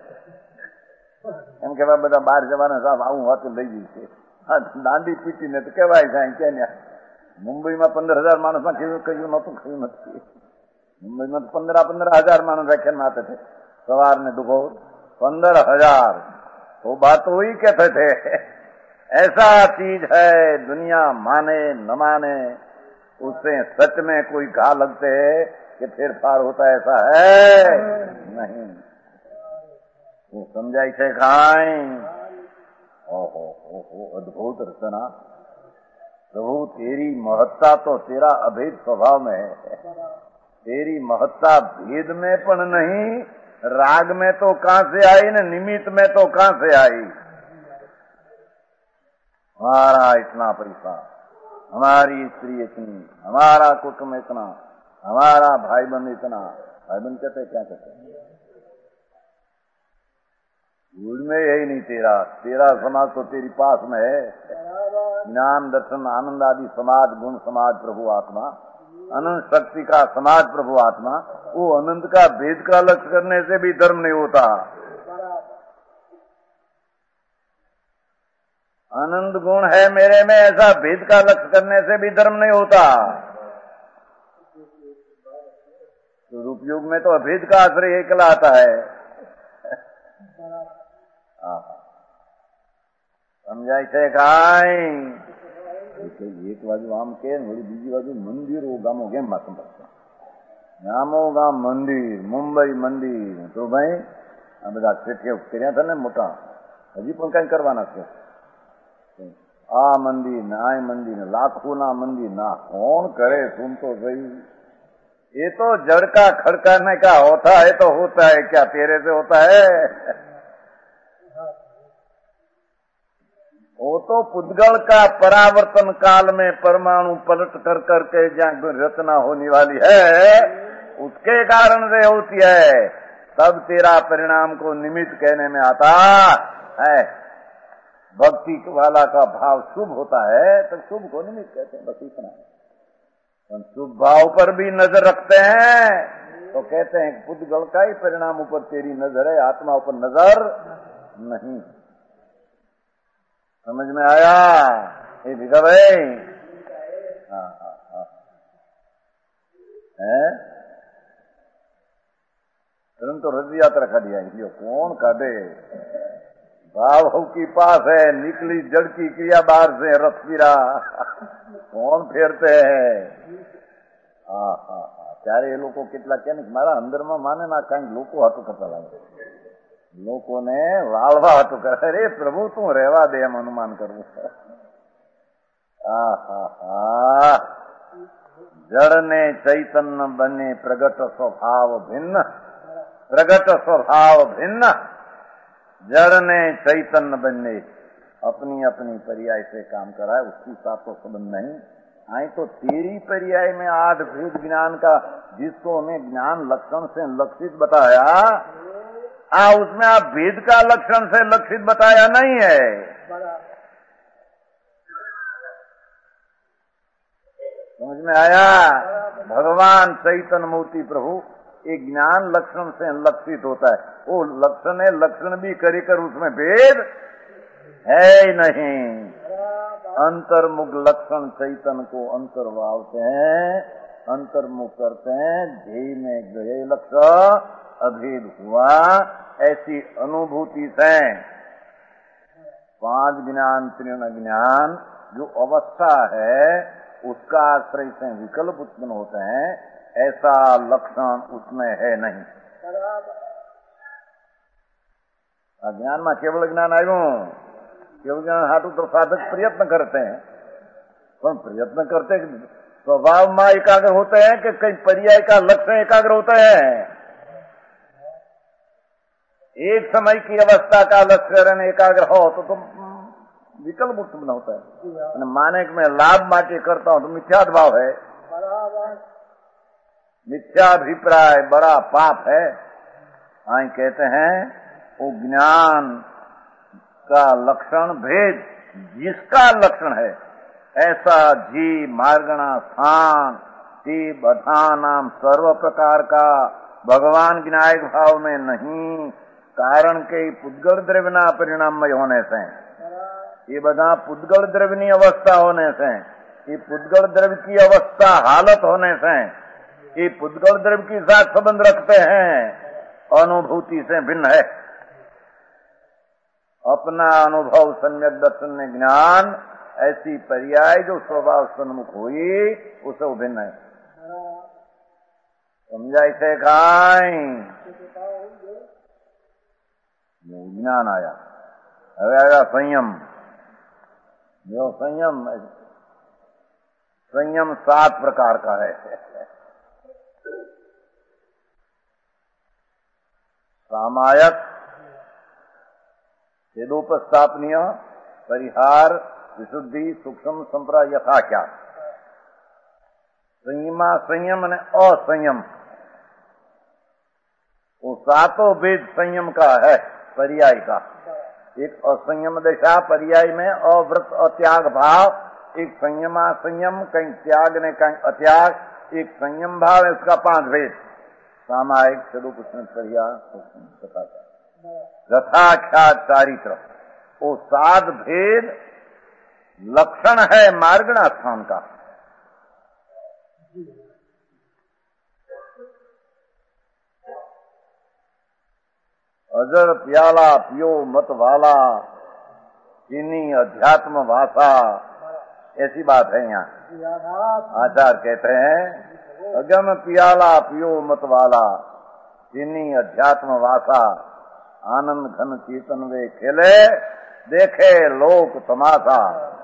એમ કેવા બધા બહાર જવાના સાહેબ આવું વાતું લઈ ગઈ છે. હા દાંડી પીટી ને તો કેવાય જાય ક્યાં મુંબઈમાં પંદર હજાર માણસમાં કેવું કહ્યું નતું કહ્યું નથી. મુંબઈમાં તો પંદર પંદર હજાર માણસ વ્યાખ્યાન આते थे सवार ने दोपहर पंद्रह हजार. वो बात तो वही कहते थे ऐसा चीज है दुनिया माने न माने उससे सच में कोई घा लगते है कि फिर पार होता ऐसा है नहीं. वो समझाई छे खाई। ओहो ओहो अद्भुत रचना। प्रभु तेरी महत्ता तो तेरा अभेद स्वभाव में है। तेरी महत्ता भेद में पण नहीं, राग में तो कहां से आई न निमित्त में तो कहां से आई। हमारा इतना परिवार, हमारी स्त्री इतनी, हमारा कुटुंब इतना, हमारा भाई बंद इतना। भाई बंद कहते क्या कहते हैं? में यही नहीं तेरा तेरा समाज तो तेरी पास में है। ज्ञान दर्शन आनंद आदि समाज, गुण समाज प्रभु आत्मा, अनंत शक्ति का समाज प्रभु आत्मा। वो अनंत का भेद का लक्ष्य करने से भी धर्म नहीं होता। आनंद गुण है मेरे में, ऐसा भेद का लक्ष्य करने से भी धर्म नहीं होता। तो रूपयोग में तो अभेद का आश्रय एक कहलाता है। समझाय છે કાઈ? એક બાજુ આમ કે વળી બીજી બાજુ મંદિરો ગામો કેમ માથું પડતા? ગામો ગામ મંદિર, મુંબઈ મંદિર. તો ભાઈ આ બધા શેઠિયા કર્યા હતા ને મોટા, હજી પણ કઈ કરવાના છે. આ મંદિર ને આ મંદિર ને લાખોના મંદિર ના કોણ કરે? સુન તો સही। ये तो जड़ का खड़काने का होता है तो होता है, क्या तेरे से होता है? वो तो पुद्गल का परावर्तन काल में परमाणु पलट कर करके जहाँ रचना होने वाली है उसके कारण से होती है। तब तेरा परिणाम को निमित्त कहने में आता है। भक्ति वाला का भाव शुभ होता है तो शुभ को निमित्त कहते हैं, बस इतना। शुभ भाव पर भी नजर रखते हैं तो कहते हैं पुद्गल का ही परिणाम ऊपर तेरी नजर है, आत्मा ऊपर नजर नहीं। समझ में आया? ये दिखा भाई। हाँ हाँ हाँ है तुम तो रज यात्रा खा दिया, इसलिए कौन काटे? भाव की पास है, निकली जड़ की क्रिया बाहर से रथ पीरा कौन फेरते हैं? हाँ हाँ हाँ ત્યારે એ લોકો કેટલા કે મારા અંદરમાં માને ના કાંઈક લોકો હાટું કરતા લાગે, લોકોને વાળવા હાટું કરે। અરે પ્રભુ તું રહેવા દે એમ અનુમાન કરવું। હા હા હા જળ ને ચૈતન્ય બને પ્રગટ સ્વભાવ ભિન્ન, प्रगट स्वभाव भिन्न। जड़ ने चैतन्य बनने अपनी अपनी पर्याय से काम करा है, उसके साथ तो संबंध नहीं। आई तो तेरी पर्याय में आठ भेद ज्ञान का जिसको हमें ज्ञान लक्षण से लक्षित बताया, आ उसमें आप भेद का लक्षण से लक्षित बताया नहीं है। समझ में आया? भगवान चैतन्य मूर्ति प्रभु एक ज्ञान लक्षण से लक्षित होता है। वो लक्षण है, लक्षण भी करे कर उसमें भेद है ही नहीं। अंतर्मुख लक्षण चैतन्य को अंतर्भावते हैं, अंतर्मुख करते हैं, ध्येय में गए लक्षण अभेद हुआ, ऐसी अनुभूति से पांच ज्ञान तीन ज्ञान जो अवस्था है उसका आश्रय से विकल्प उत्पन्न होते हैं, ऐसा लक्षण उसमें है नहीं। ज्ञान में केवल ज्ञान आयो, केवल ज्ञान हाटू तो साधक प्रयत्न करते हैं, पर प्रयत्न करते स्वभाव में एकाग्र होते हैं कि कई पर्याय का लक्ष्य एकाग्र होता है। एक समय की अवस्था का लक्ष्य रहने एकाग्र हो तो तुम विकल्प उत्पन्न होता है। माने कि मैं लाभ माटे करता हूं तो मिथ्याद भाव है, मिथ्याभिप्राय बड़ा पाप है। आई कहते हैं वो ज्ञान का लक्षण भेद जिसका लक्षण है ऐसा जी मार्गणा स्थान ती बधा नाम सर्व प्रकार का भगवान ज्ञायक भाव में नहीं, कारण के पुद्गल द्रव्यना परिणाममय होने से, ये बधा पुद्गल द्रव्यनी अवस्था होने से, ये पुद्गल द्रव्य की अवस्था हालत होने से, ये पुद्गल द्रव्य के साथ संबंध रखते हैं, अनुभूति से भिन्न है। अपना अनुभव सम्यक दर्शन में ज्ञान ऐसी पर्याय जो स्वभाव सन्मुख हुई उसे भिन्न है। समझाई से खाई ज्ञान आया। હવે आया संयम। जो संयम संयम सात प्रकार का है। सामायक, छेदोपस्थापनीय, परिहार, विशुद्धि, सूक्ष्म, संप्राय, यथाख्यात। संयमा संयम અને असंयम, वो सातों भेद संयम का है, पर्याय का। एक असंयम दशा पर्याय में अव्रत अत्याग भाव, एक संयमा संयम, कहीं त्याग ने कहीं अत्याग, एक संयम भाव है, उसका पांच भेद। सामायिक, छेदोपस्थापनीय, परिहार, यथाख्यात, चारित्र। वो सात भेद लक्षण है मार्गणा स्थान का। अजर प्याला पियो मत वाला, चीनी अध्यात्म भाषा, ऐसी बात है यहाँ। आचार्य कहते हैं अगम प्याला पियो मत वाला, चीनी अध्यात्म भाषा, आनंद घन चेतन वे खेले, देखे लोक तमाशा।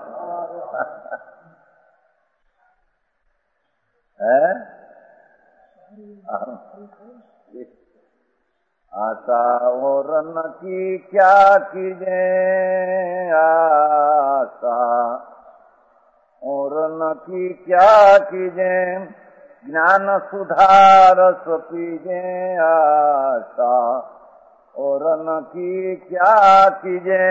है आशा और न की क्या कीजे, आशा और न की क्या कीजे, ज्ञान सुधारस पीजे, आशा और न की क्या कीजे।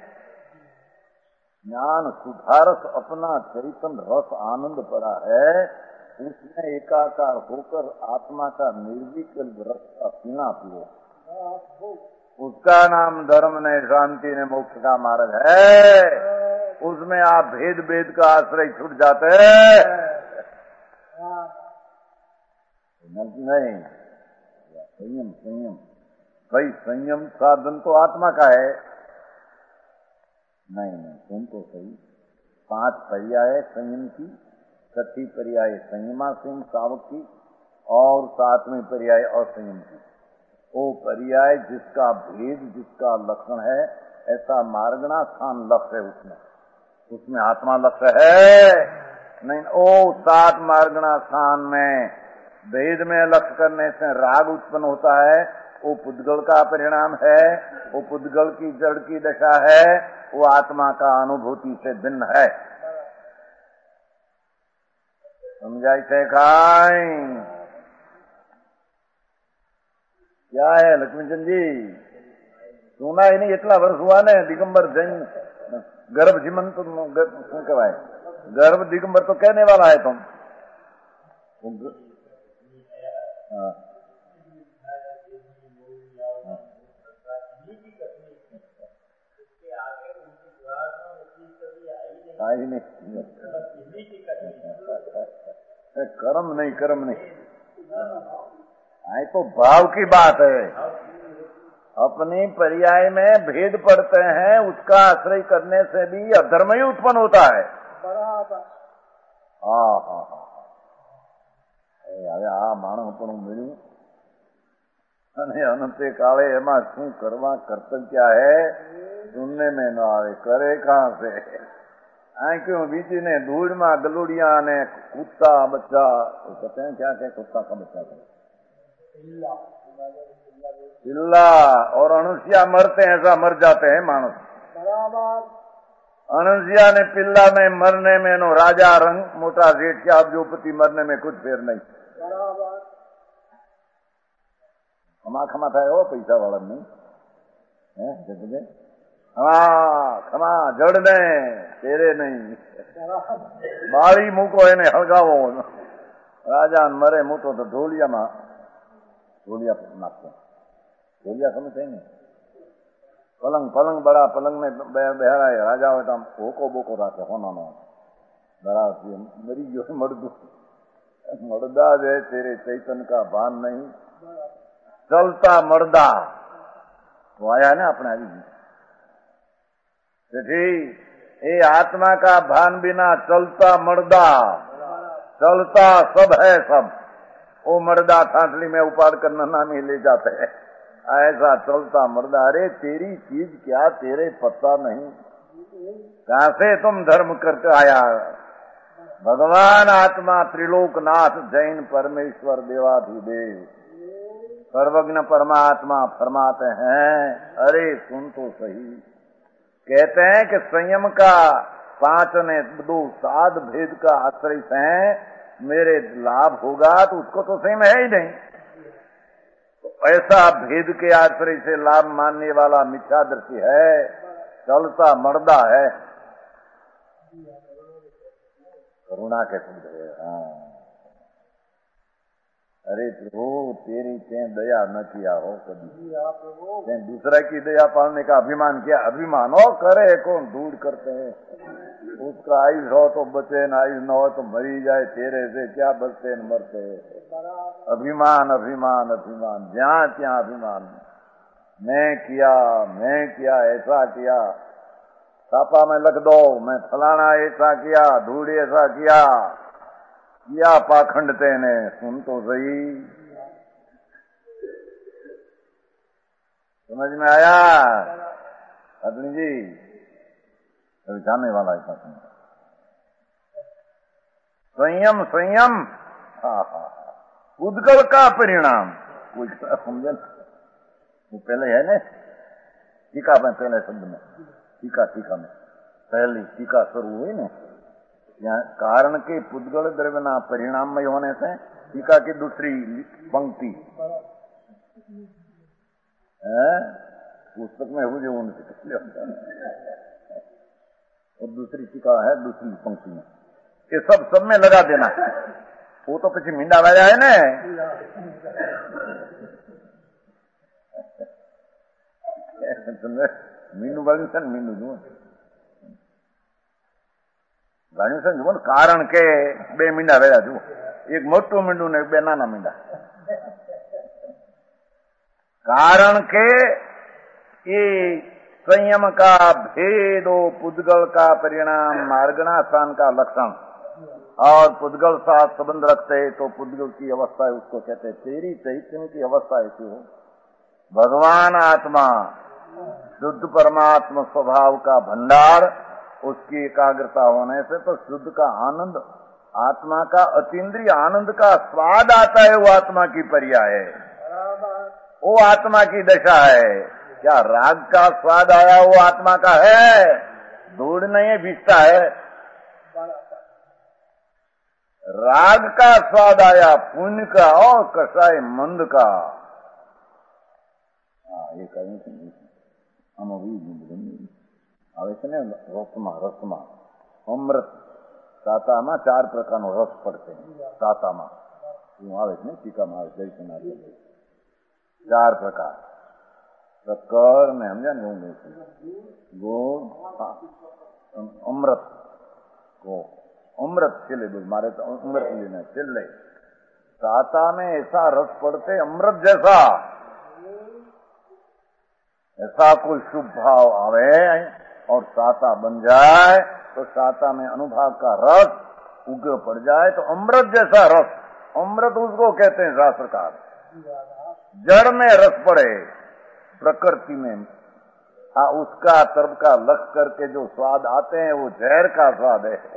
ज्ञान सुधारस अपना चैतन्य रस आनंद पड़ा है, उसमें एकाकार होकर आत्मा का निर्विकल्प रस का पीना पियो। उसका नाम धर्म ने, शांति ने, मोक्ष का मार्ग है। उसमें आप भेद भेद का आश्रय छूट जाते हैं। नहीं, संयम संयम भाई, संयम साधन तो आत्मा का है। नहीं नहीं, तुम तो सही। पांच पर्याय संयम की, छठी पर्याय संयमा संयम सावक की, और सातवें पर्याय असंयम की। वो पर्याय जिसका भेद, जिसका लक्षण है, ऐसा मार्गणा स्थान लक्ष्य है। उसमें उसमें आत्मा लक्ष्य है नहीं। ओ सात मार्गणा स्थान में भेद में लक्ष्य करने से राग उत्पन्न होता है, वो पुद्गल का परिणाम है, वो पुद्गल की जड़ की दशा है, वो आत्मा का अनुभूति से भिन्न है। समझाई थे खाई क्या है लक्ष्मीचंद जी? सुना ही नहीं, इतना वर्ष हुआ ने दिगंबर जैन गर्भ जीवन तो શું કહેવાય, गर्भ दिगंबर तो कहने वाला है तुम। हाँ आई नहीं, कर्म नहीं, कर्म नहीं, आई तो भाव की बात है। अपनी पर्याय में भेद पड़ते हैं, उसका आश्रय करने से भी अधर्म ही उत्पन्न होता है। हाँ हाँ हाँ, હવે આ માણસપણું મળ્યું અને અનંતે કાળે એમાં શું કરવા કર્તવ્ય है सुनने में न आवे, करे कहाँ से? आंखों बीची ने धूल में गलुड़िया ने कुत्ता बच्चा, कहते हैं क्या क्या कुत्ता का बच्चा था, चिल्ला और अनुसिया मरते हैं, ऐसा मर जाते हैं मानस। अनुसिया ने पिल्ला में मरने में नो राजा रंग मोटा सेठ क्या अब्जोपति मरने में कुछ फेर नहीं। खमा खमा था वो पैसा वाला नहीं है, हाँ खमा जड़ ने तेरे नहीं, बाड़ी मूको એને હળગાવો। राजा मरे मूतो तो ढोलिया में ढोलिया नाखते, ढोलिया समझते नहीं। पलंग पलंग बड़ा पलंग में बहरा है, राजा हो तो होको बोको राखे होना नो बड़ा मरी गयो मर्दू मर्दा है, तेरे चैतन का भान नहीं, चलता मर्दा वो आया ना अपने अभी ये आत्मा का भान बिना चलता मर्दा, चलता सब है सब, वो मर्दा थांथली में उपाड़ कर नन्ना में ले जाते हैं। ऐसा चलता मर्दा। अरे तेरी चीज क्या, तेरे पता नहीं, कहां से तुम धर्म करके आया? भगवान आत्मा त्रिलोकनाथ जैन परमेश्वर देवाधिदेव सर्वज्ञ परमात्मा फरमाते हैं। अरे सुन तो सही, कहते हैं कि संयम का पांचने दो साध भेद का आश्रय है, मेरे लाभ होगा तो उसको तो संयम है ही नहीं। तो ऐसा भेद के आश्रय से लाभ मानने वाला मिथ्या दृष्टि है, चलता मर्दा है। करुणा के शब्द है। हाँ, अरे प्रभु तेरी ते दया न किया हो कभी, ते दूसरा की दया पालने का अभिमान किया। अभिमान हो करे कौन दूर करते हैं, उसका आयुष हो तो बचे, न आयुष न हो तो मरी जाए, तेरे से क्या बचते न मरते। अभिमान अभिमान अभिमान, जहाँ ત્યાં अभिमान, मैं किया मैं किया ऐसा किया, छापा में लग दो, मैं फलाना ऐसा किया, धूड़ ऐसा किया, किया पाखंड तेने। सुन तो सही, समझ में आया अग्नि जी? अभी जाने वाला ऐसा संयम संयम, हाँ हाँ, उद्गल का परिणाम कोई समझे? वो पहले है ना टीका में, पहले शब्द में टीका, टीका में पहली टीका शुरू हुई ना, यहाँ कारण के पुद्गल द्रव्यना परिणाम में होने से टीका की दूसरी पंक्ति है पुस्तक में हो जो उनसे, और दूसरी टीका है दूसरी पंक्ति में। ये सब सब में लगा देना, वो तो પછી મીંડા વાળા है ने। मीनू वाली से मीनू जो વાણ્યું છે જુઓ, કારણ કે બે મીંડા રહ્યા જુઓ, એક મોટું મીંડું ને બે નાના મીંડા। કારણ કે ये संयम का भेद, पुद्गल का परिणाम, मार्गना स्थान का लक्षण, और पुद्गल साथ संबंध रखते तो पुद्गल की अवस्था है, उसको कहते हैं तेरी चैतन्य की अवस्था ऐसी हो। भगवान आत्मा शुद्ध परमात्मा स्वभाव का भंडार, उसकी एकाग्रता होने से तो शुद्ध का आनंद, आत्मा का अतीन्द्रिय आनंद का स्वाद आता है, वो आत्मा की पर्याय है, वो आत्मा की दशा है। क्या राग का स्वाद आया वो आत्मा का है? धूड़ नहीं है, भिजता है। राग का स्वाद आया पुण्य का और कसाय मंद का। हाँ, ये कहीं हम अभी આવે છે ને રસમાં, રસમાં અમૃત સાતામાં ચાર પ્રકારનો રસ પડશે, સાતામાં શું આવે છે ને ટીકામાં આવે જયસના ચાર પ્રકાર, પ્રકર ને સમજ્યા ને એવું નહીં, ગુણ અમૃત ગો અમૃત છેલ્લે બોલ, मारे तो अमृत लेना छेल्ले। साता में ऐसा रस पड़ते अमृत जैसा, ऐसा कोई शुभ भाव आवे और साता बन जाए तो साता में अनुभाव का रस उग्र पड़ जाए तो अमृत जैसा रस, अमृत उसको कहते हैं शास्त्रकार। जड़ में रस पड़े प्रकृति में, हाँ उसका तर्क का लक्ष्य करके जो स्वाद आते हैं वो जहर का स्वाद है।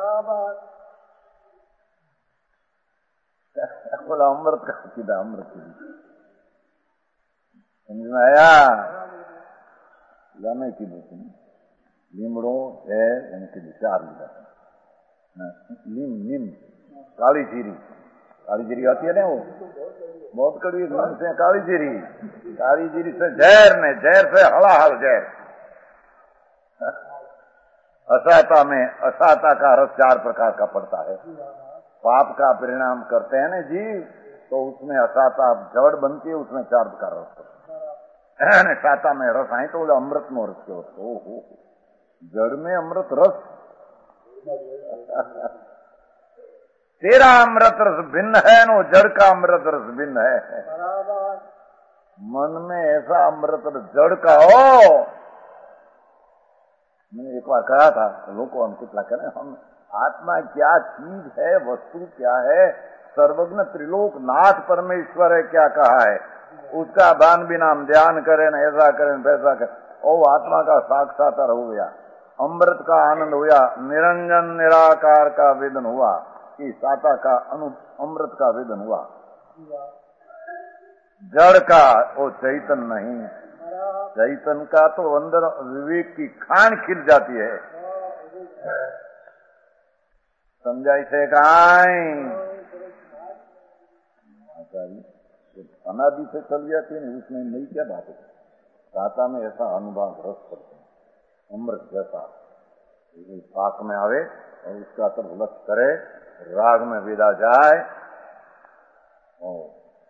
बोला अमृत का सीधा अमृत समझ में आया? लाने की बुक લીમડો છે એને કીધું ચાર લીધા, લીમ લીમ કાળી જીરી, काली जीरी आती है ना, वो बहुत कड़वी नीम से काली जीरी, काली जीरी से जहर ने, जहर से हलाहल जहर। असाता में असाता का रस चार प्रकार का पड़ता है। पाप का परिणाम करते हैं ना जी, तो उसमें असाता जड़ बनती है, उसमें चार प्रकार रस पड़ता है। साता में रस आए तो बोले अमृत में रस के होते, ओहो जड़ में अमृत रस। तेरा अमृत रस भिन्न है, नो जड़ का अमृत रस भिन्न है। मन में ऐसा अमृत रस जड़ का हो। मैंने एक बार कहा था लोगों को, हम कितना करें, हम आत्मा क्या चीज है, वस्तु क्या है, सर्वज्ञ त्रिलोक नाथ परमेश्वर है क्या कहा है, उसका भान बिना हम ध्यान करें न ऐसा करें न वैसा करें, ओ आत्मा का साक्षात्कार हो गया, अमृत का आनंद हुआ, निरंजन निराकार का वेदन हुआ, कि साता का अनु अमृत का वेदन हुआ। जड़ का वो चैतन नहीं, चैतन का तो अंदर विवेक की खान खिल जाती है। समझाई थे काई अनादि से चल जाती है, उसमें नहीं क्या बात है। साता में ऐसा अनुभव रस करते हैं, अमृत जैसा पाक में आवे और उसका तरफ लक्ष्य करे, राग में विदा जाए और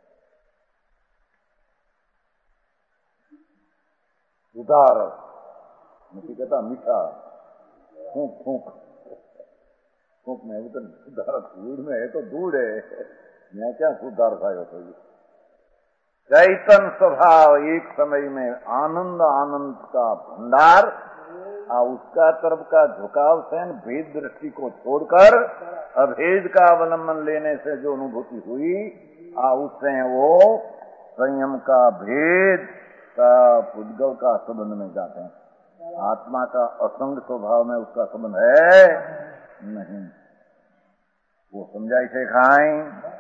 सुधार मुझे कहता मीठा फूक फूक फूक में उतर सुधार दूर में है तो दूर है, मैं क्या सुधार खायो तो चैतन स्वभाव एक समय में आनंद आनंद का भंडार, आ उसका तरफ का झुकाव से भेद दृष्टि को छोड़कर अभेद का अवलंबन लेने से जो अनुभूति हुई, आ उससे वो संयम का भेद का पुद्गल का संबंध में जाते हैं। आत्मा का असंग स्वभाव में उसका संबंध है नहीं, वो समझाई से खाएं।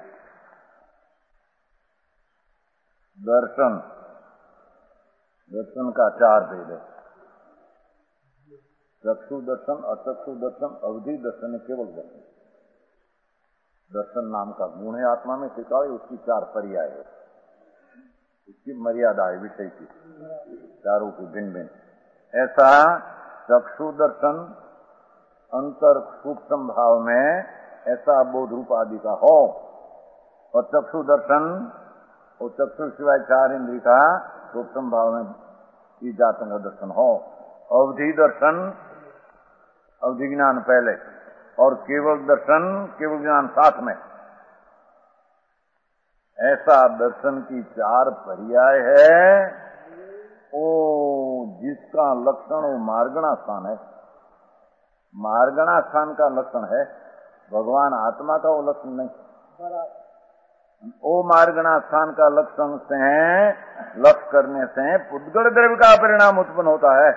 दर्शन दर्शन का चार भेद है, चक्षु दर्शन, अचक्षु दर्शन, अवधि दर्शन, केवल दर्शन। दर्शन नाम का गुण है आत्मा में सिखाए, उसकी चार पर्याय है, उसकी मर्यादा है विषय की, चारों की भिन्न भिन्न। ऐसा चक्षु दर्शन अंतर सूक्ष्म भाव में ऐसा बोध रूप आदि का हो, और चक्षु दर्शन और चक्षु शिवाय चार इंद्रिय का सूक्ष्म भाव में ई जातन का दर्शन हो। अवधि दर्शन अवधि ज्ञान पहले और केवल दर्शन केवल ज्ञान साथ में, ऐसा दर्शन की चार पर्याय है। ओ जिसका लक्षण वो मार्गणा स्थान है, मार्गणा स्थान का लक्षण है, भगवान आत्मा का वो लक्षण नहीं। ओ मार्गणा स्थान का लक्षण से लक्ष्य करने से पुद्गल द्रव्य का परिणाम उत्पन्न होता है।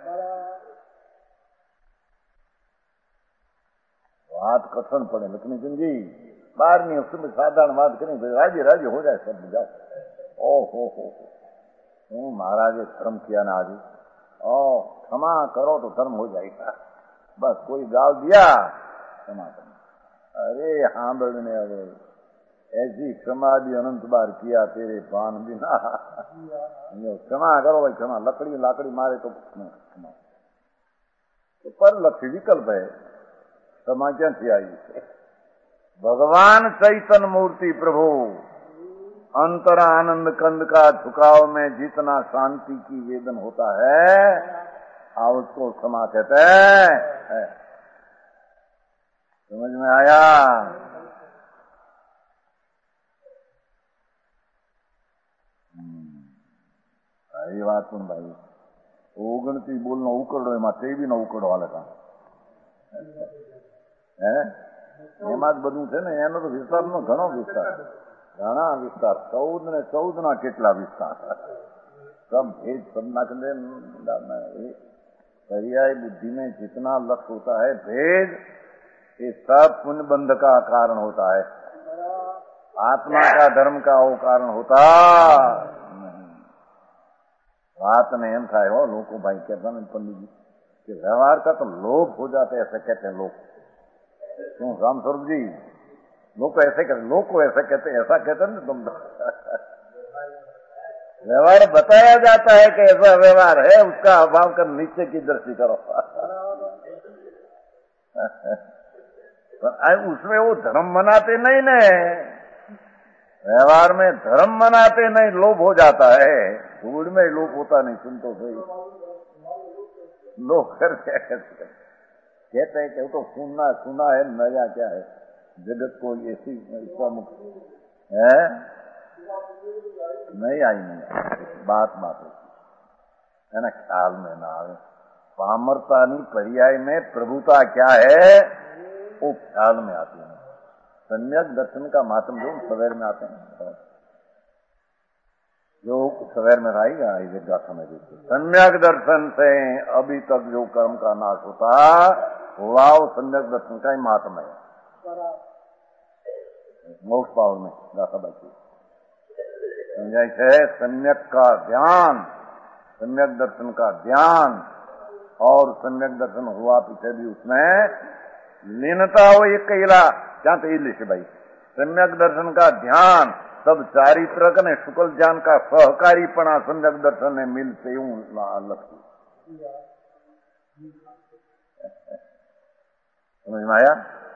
बात कथन पड़े लक्ष्मी चंद जी, बार नहीं उसमें साधारण बात करें, राजी राजी हो जाए सब जाओ। ओ हो हो हो महाराज धर्म किया ना आज, ओ क्षमा करो तो धर्म हो जाएगा, बस कोई गाल दिया क्षमा करो। अरे हाँ बड़ने अरे ऐसी क्षमा भी अनंत बार किया तेरे पान बिना, क्षमा करो भाई क्षमा, लकड़ी लाकड़ी मारे तो क्षमा, तो पर लक्ष्य विकल्प है, क्षमा क्या थी आई। भगवान चैतन्य मूर्ति प्रभु अंतर आनंद कंद का झुकाव में जितना शांति की वेदन होता है, आ उसको क्षमा कहते हैं। समझ में आया? ये बात सुन भाई, ओगणती बोलना उकड़ो एમાં તે બી ન ઉકળો હાલે કા હે એમાં જ બધું છે ને, એનો તો વિસ્તારનો ઘણો વિસ્તાર, ઘણા વિસ્તાર, ચૌદ ને ચૌદ ના કેટલા વિસ્તાર, सब भेद सब नाकदे पर्याय बुद्धि में जितना लक्ष्य होता है भेद, ये सब पुण्य बंध का कारण होता है, आत्मा का धर्म का वो कारण होता नहीं। बात ने एम था हो लोग को भाई कहता नहीं पंडित जी कि व्यवहार का तो लोभ हो जाते, ऐसे कहते हैं लोग। क्यों राम स्वरूप जी, लोग को ऐसे कहते, लोग को ऐसे कहते, ऐसा कहते ना तुम व्यवहार बताया जाता है कि ऐसा व्यवहार है, उसका अभाव कर नीचे की दृष्टि करो। उसमें वो धर्म मनाते नहीं न, व्यवहार में धर्म मनाते नहीं, लोभ हो जाता है, धूड़ में लोभ होता नहीं। सुन तो सही, लोग कर क्या कहते कहते हैं कि वो तो सुनना सुना है, नया क्या है जगत को, ऐसी इसका मुख्य है नहीं आई नहीं बात बात है ना, ख्याल में ना आवे। पामरतानी पर्याय में प्रभुता क्या है वो ख्याल में आती है। सम्यक दर्शन का मातम जो सवेर में आते हैं, जो सवेर में आएगा ये गाथा में देखिए, सम्यक दर्शन से अभी तक जो कर्म का नाश होता हुआ वो सम्यक दर्शन का ही महात्मा है। मोक्ष पावर में गाथा बाकी समझाई है। सम्यक का ध्यान, सम्यक दर्शन का ध्यान और सम्यक दर्शन हुआ पीछे भी उसमें लीनता हो एक कहिला क्या तो लिखे भाई सम्यक दर्शन का ध्यान तब चारित्रक ने शुक्ल ज्ञान का सहकारीपणा सम्यक दर्शन ने मिलते हूं लक्ष्य समझ में आया।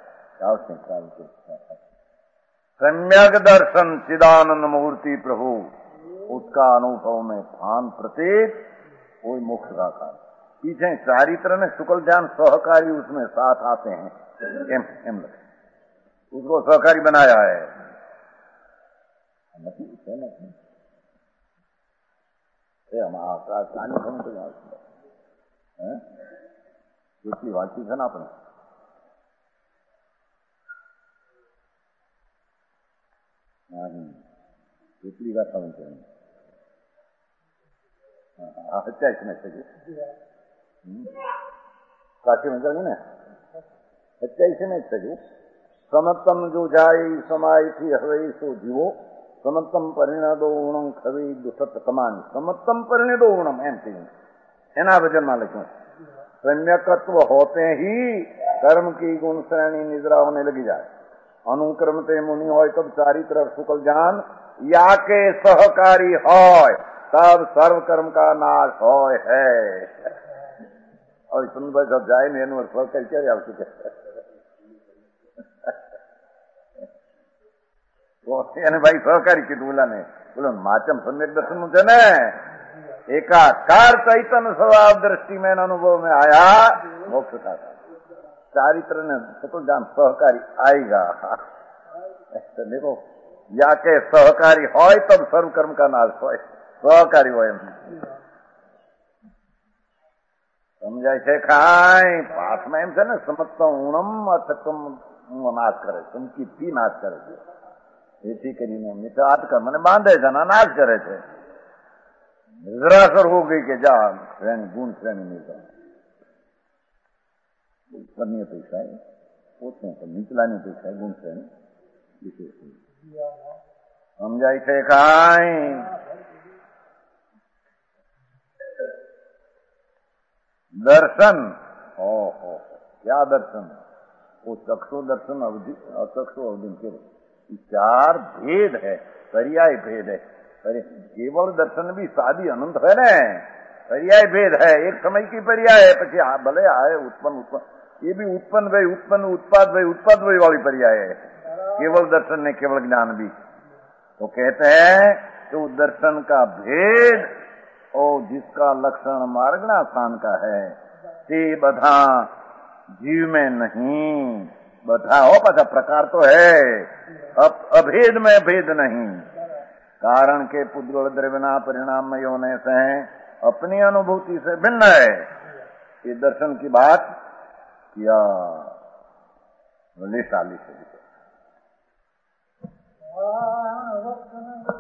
सम्यक दर्शन चिदानंद मूर्ति प्रभु उसका अनुभव में भान प्रतीक कोई मोक्ष का कारण पीछे चारित्र ने शुक्ल ज्ञान सहकारी उसमें साथ आते हैं एम एम उसको सहकारी बनाया है। हम કેટલી વાંચી છે ને આપણે કેટલી ગાથા વંચાય સત્યાવીસ ને છે કાશી વંચાવી ને સત્યાવીસ ને જ છે સમત્તમ જો જાય સમાયથી હવે સો જીવો समत्तम परिणदो ऊणम खवी दुसत कमानी समत्तम परिणदो ऊणम एम थी एना वजन में लिखूं सम्यकत्व होते ही कर्म की गुण श्रेणी निद्रा होने लगी जाए अनुक्रम ते मुनि हो तब चारित्र शुक्ल ज्ञान या के सहकारी हो तब सर्व कर्म का नाश हो है और सुन भाई सब जाए ने एनु सहकारी क्या आवश्यक એને ભાઈ સહકારી કીધું ઓલાને બોલો માચમ સમ્યક દર્શન નું છે ને एकाकार चैतन्य स्वभाव दृष्टि में अनुभव में आया मोक्ष का चारित्र ने तो जान सहकारी आएगा तो देखो या के सहकारी हो तब सर्व कर्म का नाश हो सहकारी हो समझाय છે ખાય પાઠમાં એમ છે ને સમત્તમ ઊણમ અથકમ નાશ કરે છે સંકીર્તિ નાશ કરે છે એથી કરીને મિથાત કર્મને બાંધે છે અને નાશ કરે છે નિદ્રાસર હો ગઈ કે જા શ્રેણી ગુણ શ્રેણી નિદ્રા ઉપરની અપેક્ષા ઓછી પણ નીચલાની અપેક્ષા ગુણ શ્રેણી વિશેષ સમજાય છે ખાય दर्शन ओहो क्या दर्शन वो चक्षु दर्शन अवधि अचक्षु अवधि के चार भेद है पर्याय भेद है केवल दर्शन भी सादी अनंत है न पर्याय भेद है एक समय की पर्याय है पी भले आए उत्पन्न उत्पन्न ये भी उत्पन्न भाई उत्पन्न उत्पाद भाई उत्पाद भाई वाली पर्याय है केवल दर्शन ने केवल ज्ञान भी तो कहते हैं तो दर्शन का भेद और जिसका लक्षण मार्गना स्थान का है ते बधा जीव में नहीं बधा हो पाछा प्रकार तो है अब अभेद में भेद नहीं कारण के पुद्गल द्रव्यना परिणाम में होने से अपनी अनुभूति से भिन्न है ये दर्शन की बात या बलिशाली से